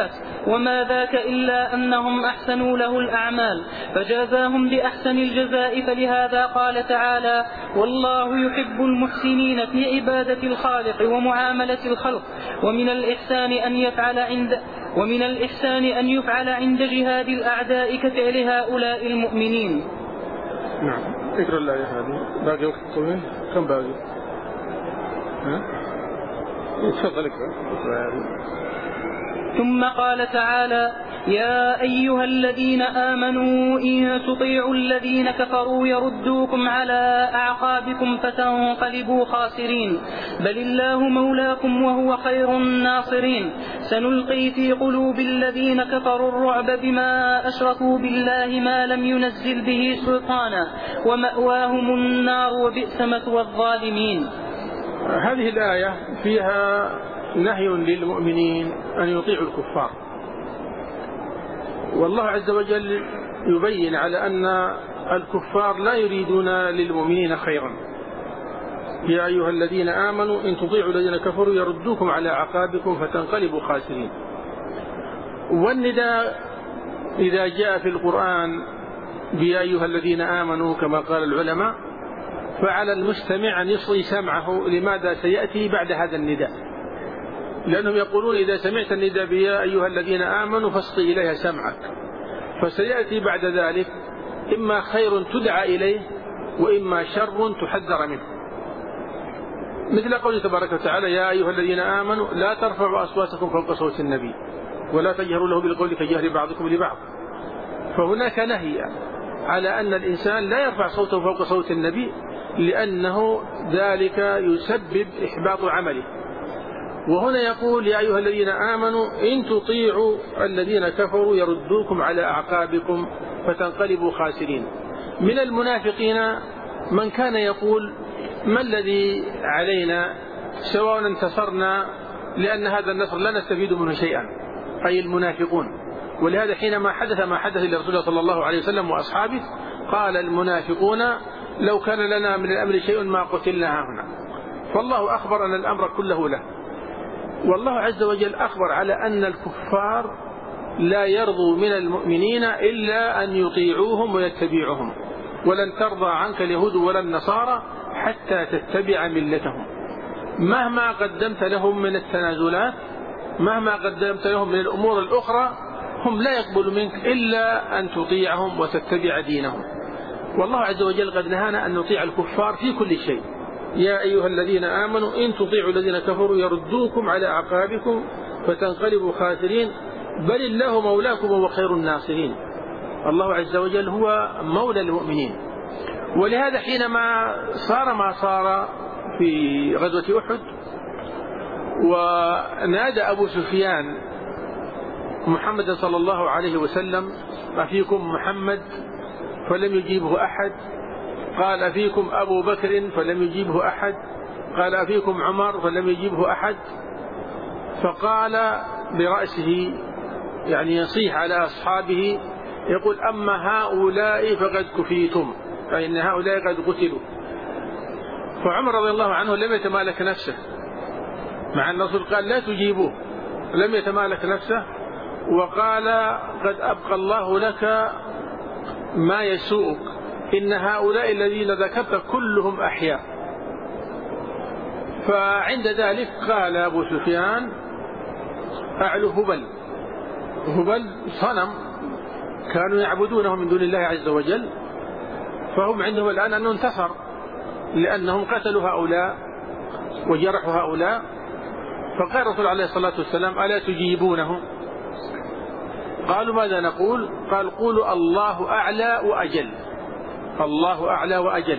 وما ذاك إلا أنهم أحسنوا له الأعمال فجازاهم بأحسن الجزاء. فلهذا قال تعالى: والله يحب المحسنين في عبادة الخالق ومعاملة الخلق. ومن الإحسان أن يفعل عند ومن الإحسان أن يفعل عند جهاد الأعداء كفعل هؤلاء المؤمنين. نعم. اقرأ الآية هذه. باقي وقت طويل؟ كم باقي؟ ها؟ تفضل اقرأ. ثم قال تعالى: يا أيها الذين آمنوا إن تطيعوا الذين كفروا يردوكم على أعقابكم فتنقلبوا خاسرين بل الله مولاكم وهو خير الناصرين. سنلقي في قلوب الذين كفروا الرعب بما أشركوا بالله ما لم ينزل به سلطانا ومأواهم النار وبئس مثوى الظالمين. هذه الآية فيها نهي للمؤمنين أن يطيعوا الكفار، والله عز وجل يبين على أن الكفار لا يريدون للمؤمنين خيرا. يا أيها الذين آمنوا إن تطيعوا الذين كفروا يردوكم على أعقابكم فتنقلبوا خاسرين. والنداء إذا جاء في القرآن بيا أيها الذين آمنوا كما قال العلماء فعلى المستمع أن يصغي سمعه لماذا سيأتي بعد هذا النداء، لأنهم يقولون إذا سمعت النداء بيا أيها الذين آمنوا فاصغي إليها سمعك، فسيأتي بعد ذلك إما خير تدعى إليه وإما شر تحذر منه، مثل قوله تبارك وتعالى: يا أيها الذين آمنوا لا ترفعوا أصواتكم فوق صوت النبي ولا تجهروا له بالقول كجهر بعضكم لبعض. فهناك نهي على أن الإنسان لا يرفع صوته فوق صوت النبي لأنه ذلك يسبب إحباط عمله. وهنا يقول: يا أيها الذين آمنوا إن تطيعوا الذين كفروا يردوكم على أعقابكم فتنقلبوا خاسرين. من المنافقين من كان يقول: ما الذي علينا سواء انتصرنا لأن هذا النصر لا نستفيد منه شيئا، أي المنافقون. ولهذا حينما حدث ما حدث لرسول الله صلى الله عليه وسلم وأصحابه قال المنافقون: لو كان لنا من الأمر شيء ما قتلنا هنا. فالله أخبر أن الأمر كله له. والله عز وجل أخبر على أن الكفار لا يرضوا من المؤمنين إلا أن يطيعوهم ويتبعوهم، ولن ترضى عنك اليهود ولا النصارى حتى تتبع ملتهم. مهما قدمت لهم من التنازلات، مهما قدمت لهم من الأمور الأخرى، هم لا يقبل منك إلا أن تطيعهم وتتبع دينهم. والله عز وجل قد نهانا أن نطيع الكفار في كل شيء. يا أيها الذين آمنوا إن تطيعوا الذين كفروا يردوكم على أعقابكم فتنقلبوا خاسرين بل الله مولاكم وهو خير الناصرين. الله عز وجل هو مولى المؤمنين. ولهذا حينما صار ما صار في غزوة أحد ونادى أبو سفيان محمد صلى الله عليه وسلم: أفيكم محمد؟ فلم يجيبه أحد. قال: أفيكم أبو بكر؟ فلم يجيبه أحد. قال: أفيكم عمر؟ فلم يجيبه أحد. فقال برأسه يعني يصيح على أصحابه يقول: أما هؤلاء فقد كفيتم، فإن هؤلاء قد قتلوا. فعمر رضي الله عنه لم يتمالك نفسه، مع أن الرسول قال لا تجيبوه، لم يتمالك نفسه وقال: قد أبقى الله لك ما يسوءك، إن هؤلاء الذين ذكرت كلهم أحياء. فعند ذلك قال أبو سفيان: أعلو هبل. هبل صنم كانوا يعبدونه من دون الله عز وجل، فهم عندهم الآن أنه انتصر لأنهم قتلوا هؤلاء وجرحوا هؤلاء. فقال الرسول عليه الصلاة والسلام: ألا تجيبونه؟ قالوا: ماذا نقول؟ قال: قولوا الله أعلى وأجل، الله أعلى وأجل.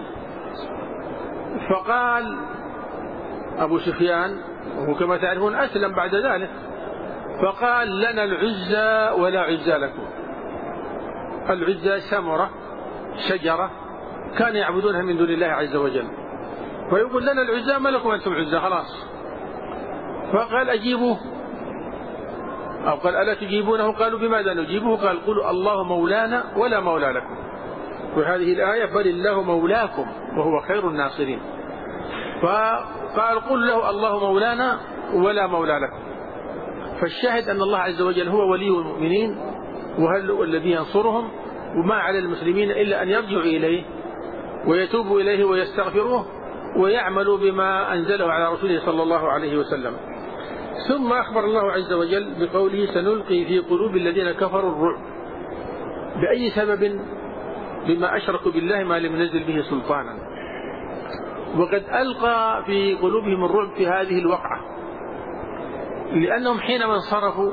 فقال أبو سفيان، وهو كما تعرفون أسلم بعد ذلك، فقال: لنا العزى ولا عزى لكم. العزى سمرة شجرة كان يعبدونها من دون الله عز وجل، فيقول: لنا العزى ما لكم أنتم عزى، خلاص. فقال: أجيبوه، أو قال: ألا تجيبونه؟ قالوا: بماذا نجيبه؟ قال: قولوا الله مولانا ولا مولى لكم. وهذه الآية: بل الله مولاكم وهو خير الناصرين. فقال: قل له الله مولانا ولا مولى لكم. فالشاهد أن الله عز وجل هو ولي المؤمنين وهل هو الذي ينصرهم، وما على المسلمين إلا أن يرجعوا إليه ويتوبوا إليه ويستغفروه ويعملوا بما أنزله على رسوله صلى الله عليه وسلم. ثم أخبر الله عز وجل بقوله سنلقي في قلوب الذين كفروا الرعب. بأي سبب؟ بما أشركوا بالله ما لم ينزل به سلطانا. وقد ألقى في قلوبهم الرعب في هذه الوقعة، لأنهم حينما انصرفوا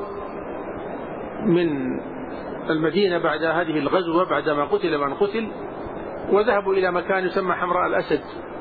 من المدينة بعد هذه الغزوة بعدما قتل من قتل وذهبوا إلى مكان يسمى حمراء الأسد،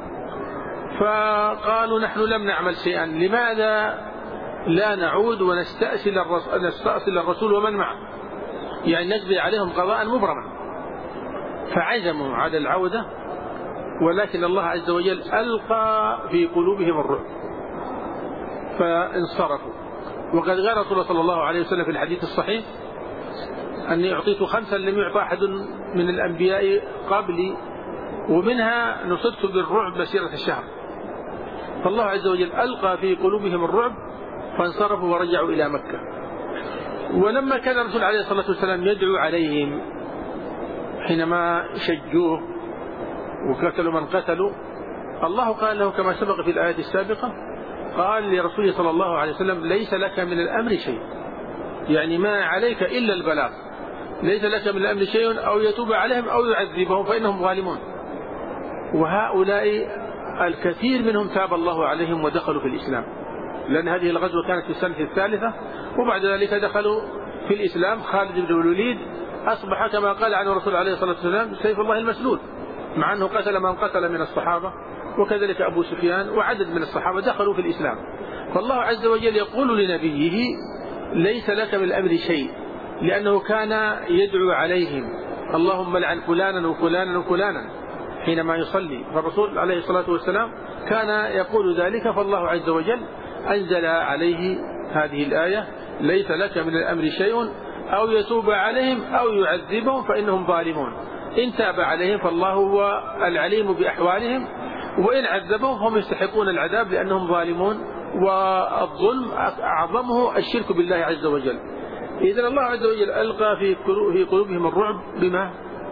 فقالوا نحن لم نعمل شيئا، لماذا لا نعود ونستأصل الرسول, نستأصل الرسول ومن معه، يعني نجزي عليهم قضاء مبرما. فعزموا على العودة، ولكن الله عز وجل ألقى في قلوبهم الرعب فانصرفوا. وقد قال رسول الله صلى الله عليه وسلم في الحديث الصحيح أني أعطيت خمسا لم يعطى أحد من الأنبياء قبلي، ومنها نصرت بالرعب مسيرة الشهر. فالله عز وجل ألقى في قلوبهم الرعب فانصرفوا ورجعوا إلى مكة. ولما كان الرسول عليه الصلاة والسلام يدعو عليهم حينما شجوه وقتلوا من قتلوا، الله قال له كما سبق في الآية السابقة، قال لرسوله صلى الله عليه وسلم ليس لك من الأمر شيء، يعني ما عليك إلا البلاغ، ليس لك من الأمر شيء أو يتوب عليهم أو يعذبهم فإنهم ظالمون. وهؤلاء الكثير منهم تاب الله عليهم ودخلوا في الإسلام، لأن هذه الغزوة كانت في السنة الثالثة، وبعد ذلك دخلوا في الإسلام. خالد بن الوليد أصبح كما قال عنه الرسول عليه الصلاة والسلام سيف الله المسلول، مع أنه قتل من قتل من الصحابة، وكذلك أبو سفيان وعدد من الصحابة دخلوا في الإسلام. فالله عز وجل يقول لنبيه ليس لك من الأمر شيء، لأنه كان يدعو عليهم اللهم لعن فلانا وفلانا وفلانا حينما يصلي، فالرسول عليه الصلاة والسلام كان يقول ذلك. فالله عز وجل أنزل عليه هذه الآية ليس لك من الأمر شيء أو يتوب عليهم أو يعذبهم فإنهم ظالمون. إن تاب عليهم فالله هو العليم بأحوالهم، وإن عذبهم هم يستحقون العذاب لأنهم ظالمون، والظلم أعظمه الشرك بالله عز وجل. إذن الله عز وجل ألقى في قلوبهم الرعب بما؟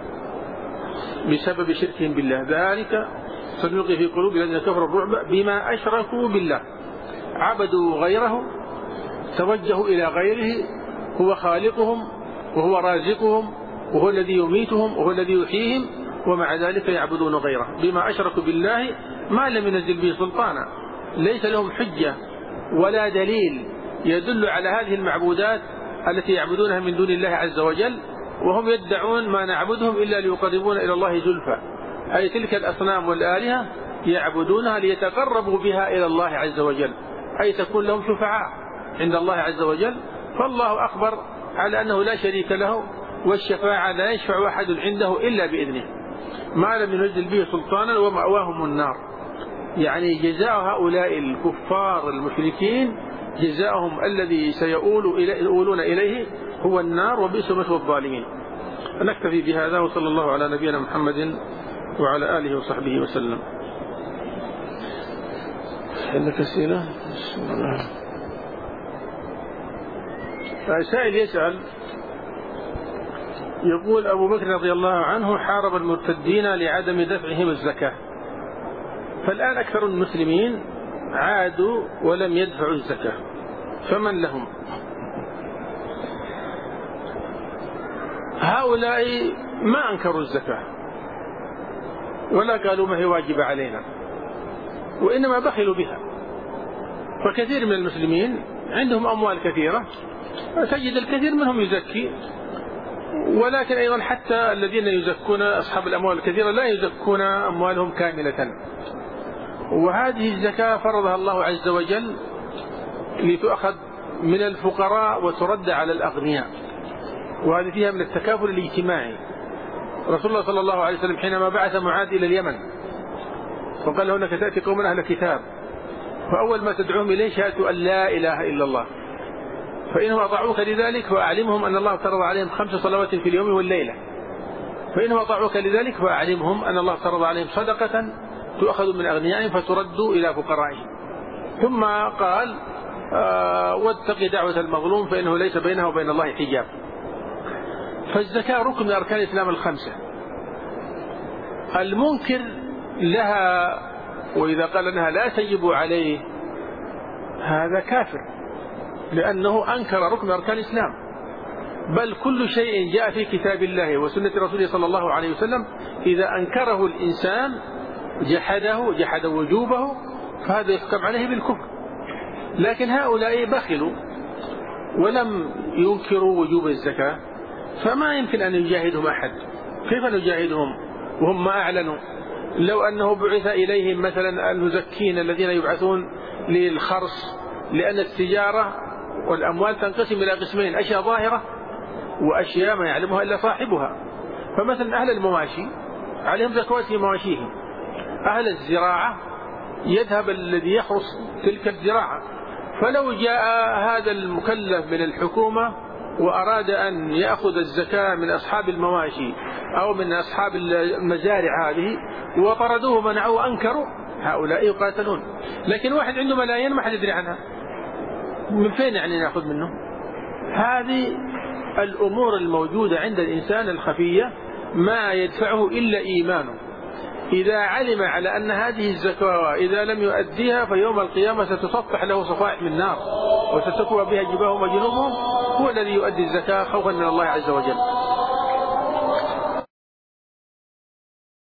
بسبب شركهم بالله. ذلك سنلقي في قلوب الذين كفروا الرعب بما أشركوا بالله، عبدوا غيره، توجهوا إلى غيره، هو خالقهم وهو رازقهم وهو الذي يميتهم وهو الذي يحييهم، ومع ذلك يعبدون غيره بما أشركوا بالله ما لم ينزل به سلطانا. ليس لهم حجة ولا دليل يدل على هذه المعبودات التي يعبدونها من دون الله عز وجل، وهم يدعون ما نعبدهم إلا ليقربون إلى الله زلفى، أي تلك الأصنام والآلهة يعبدونها ليتقربوا بها إلى الله عز وجل، أي تكون لهم شفعاء عند الله عز وجل. فالله أخبر على أنه لا شريك له، والشفاعة لا يشفع أحد عنده إلا بإذنه ما لم ينزل به سلطانا، ومأواهم النار. يعني جزاء هؤلاء الكفار المشركين جزاءهم الذي سيؤولون إليه هو النار، وبئس مثوى الظالمين. نكتفي بهذا، وصلى الله على نبينا محمد وعلى آله وصحبه وسلم. عندك أسئلة؟ سائل يسأل يقول أبو بكر رضي الله عنه حارب المرتدين لعدم دفعهم الزكاة، فالآن أكثر المسلمين عادوا ولم يدفعوا الزكاة، فمن لهم؟ هؤلاء ما أنكروا الزكاة ولا قالوا ما هي واجبة علينا، وإنما بخلوا بها. فكثير من المسلمين عندهم أموال كثيرة، تجد الكثير منهم يزكي، ولكن أيضا حتى الذين يزكون أصحاب الأموال الكثيرة لا يزكون أموالهم كاملة. وهذه الزكاة فرضها الله عز وجل لتؤخذ من الفقراء وترد على الأغنياء، وهذه فيها من التكافل الاجتماعي. رسول الله صلى الله عليه وسلم حينما بعث معاذ إلى اليمن وقال له أنك تأتي قوم أهل كتاب، فأول ما تدعوهم إليه شهادة أن لا إله إلا الله، فإنهم أطاعوك لذلك فأعلمهم أن الله فرض عليهم خمس صلوات في اليوم والليلة، فإنهم أطاعوك لذلك فأعلمهم أن الله فرض عليهم صدقة تؤخذ من أغنيائهم فترد إلى فقرائهم. ثم قال واتق دعوة المظلوم فإنه ليس بينه وبين الله حجاب. فالزكاة ركن من أركان الإسلام الخمسة. المنكر لها وإذا قال أنها لا تجب عليه هذا كافر، لأنه أنكر ركن من أركان الإسلام. بل كل شيء جاء في كتاب الله وسنة رسوله صلى الله عليه وسلم إذا أنكره الإنسان جحده جحد وجوبه فهذا يحكم عليه بالكفر. لكن هؤلاء بخلوا ولم ينكروا وجوب الزكاة، فما يمكن أن يجاهدهم أحد. كيف نجاهدهم وهم ما أعلنوا؟ لو أنه بعث إليهم مثلا المزكين الذين يبعثون للخرص، لأن التجارة والأموال تنقسم إلى قسمين: أشياء ظاهرة وأشياء ما يعلمها إلا صاحبها. فمثلا أهل المواشي عليهم زكوات في مواشيهم. أهل الزراعة يذهب الذي يخرص تلك الزراعة. فلو جاء هذا المكلف من الحكومة وأراد أن يأخذ الزكاة من أصحاب المواشي أو من أصحاب المزارع هذه وطردوه منعوه أنكروا، هؤلاء يقاتلون. لكن واحد عنده ملايين ما حد يدري عنها، من فين يعني نأخذ منه؟ هذه الأمور الموجودة عند الإنسان الخفية ما يدفعه إلا إيمانه. إذا علم على أن هذه الزكاة إذا لم يؤديها فيوم القيامة ستصفح له صفائح من نار وستكوى بها جباههم وجنوبهم، هو الذي يؤدي الزكاة خوفا من الله عز وجل.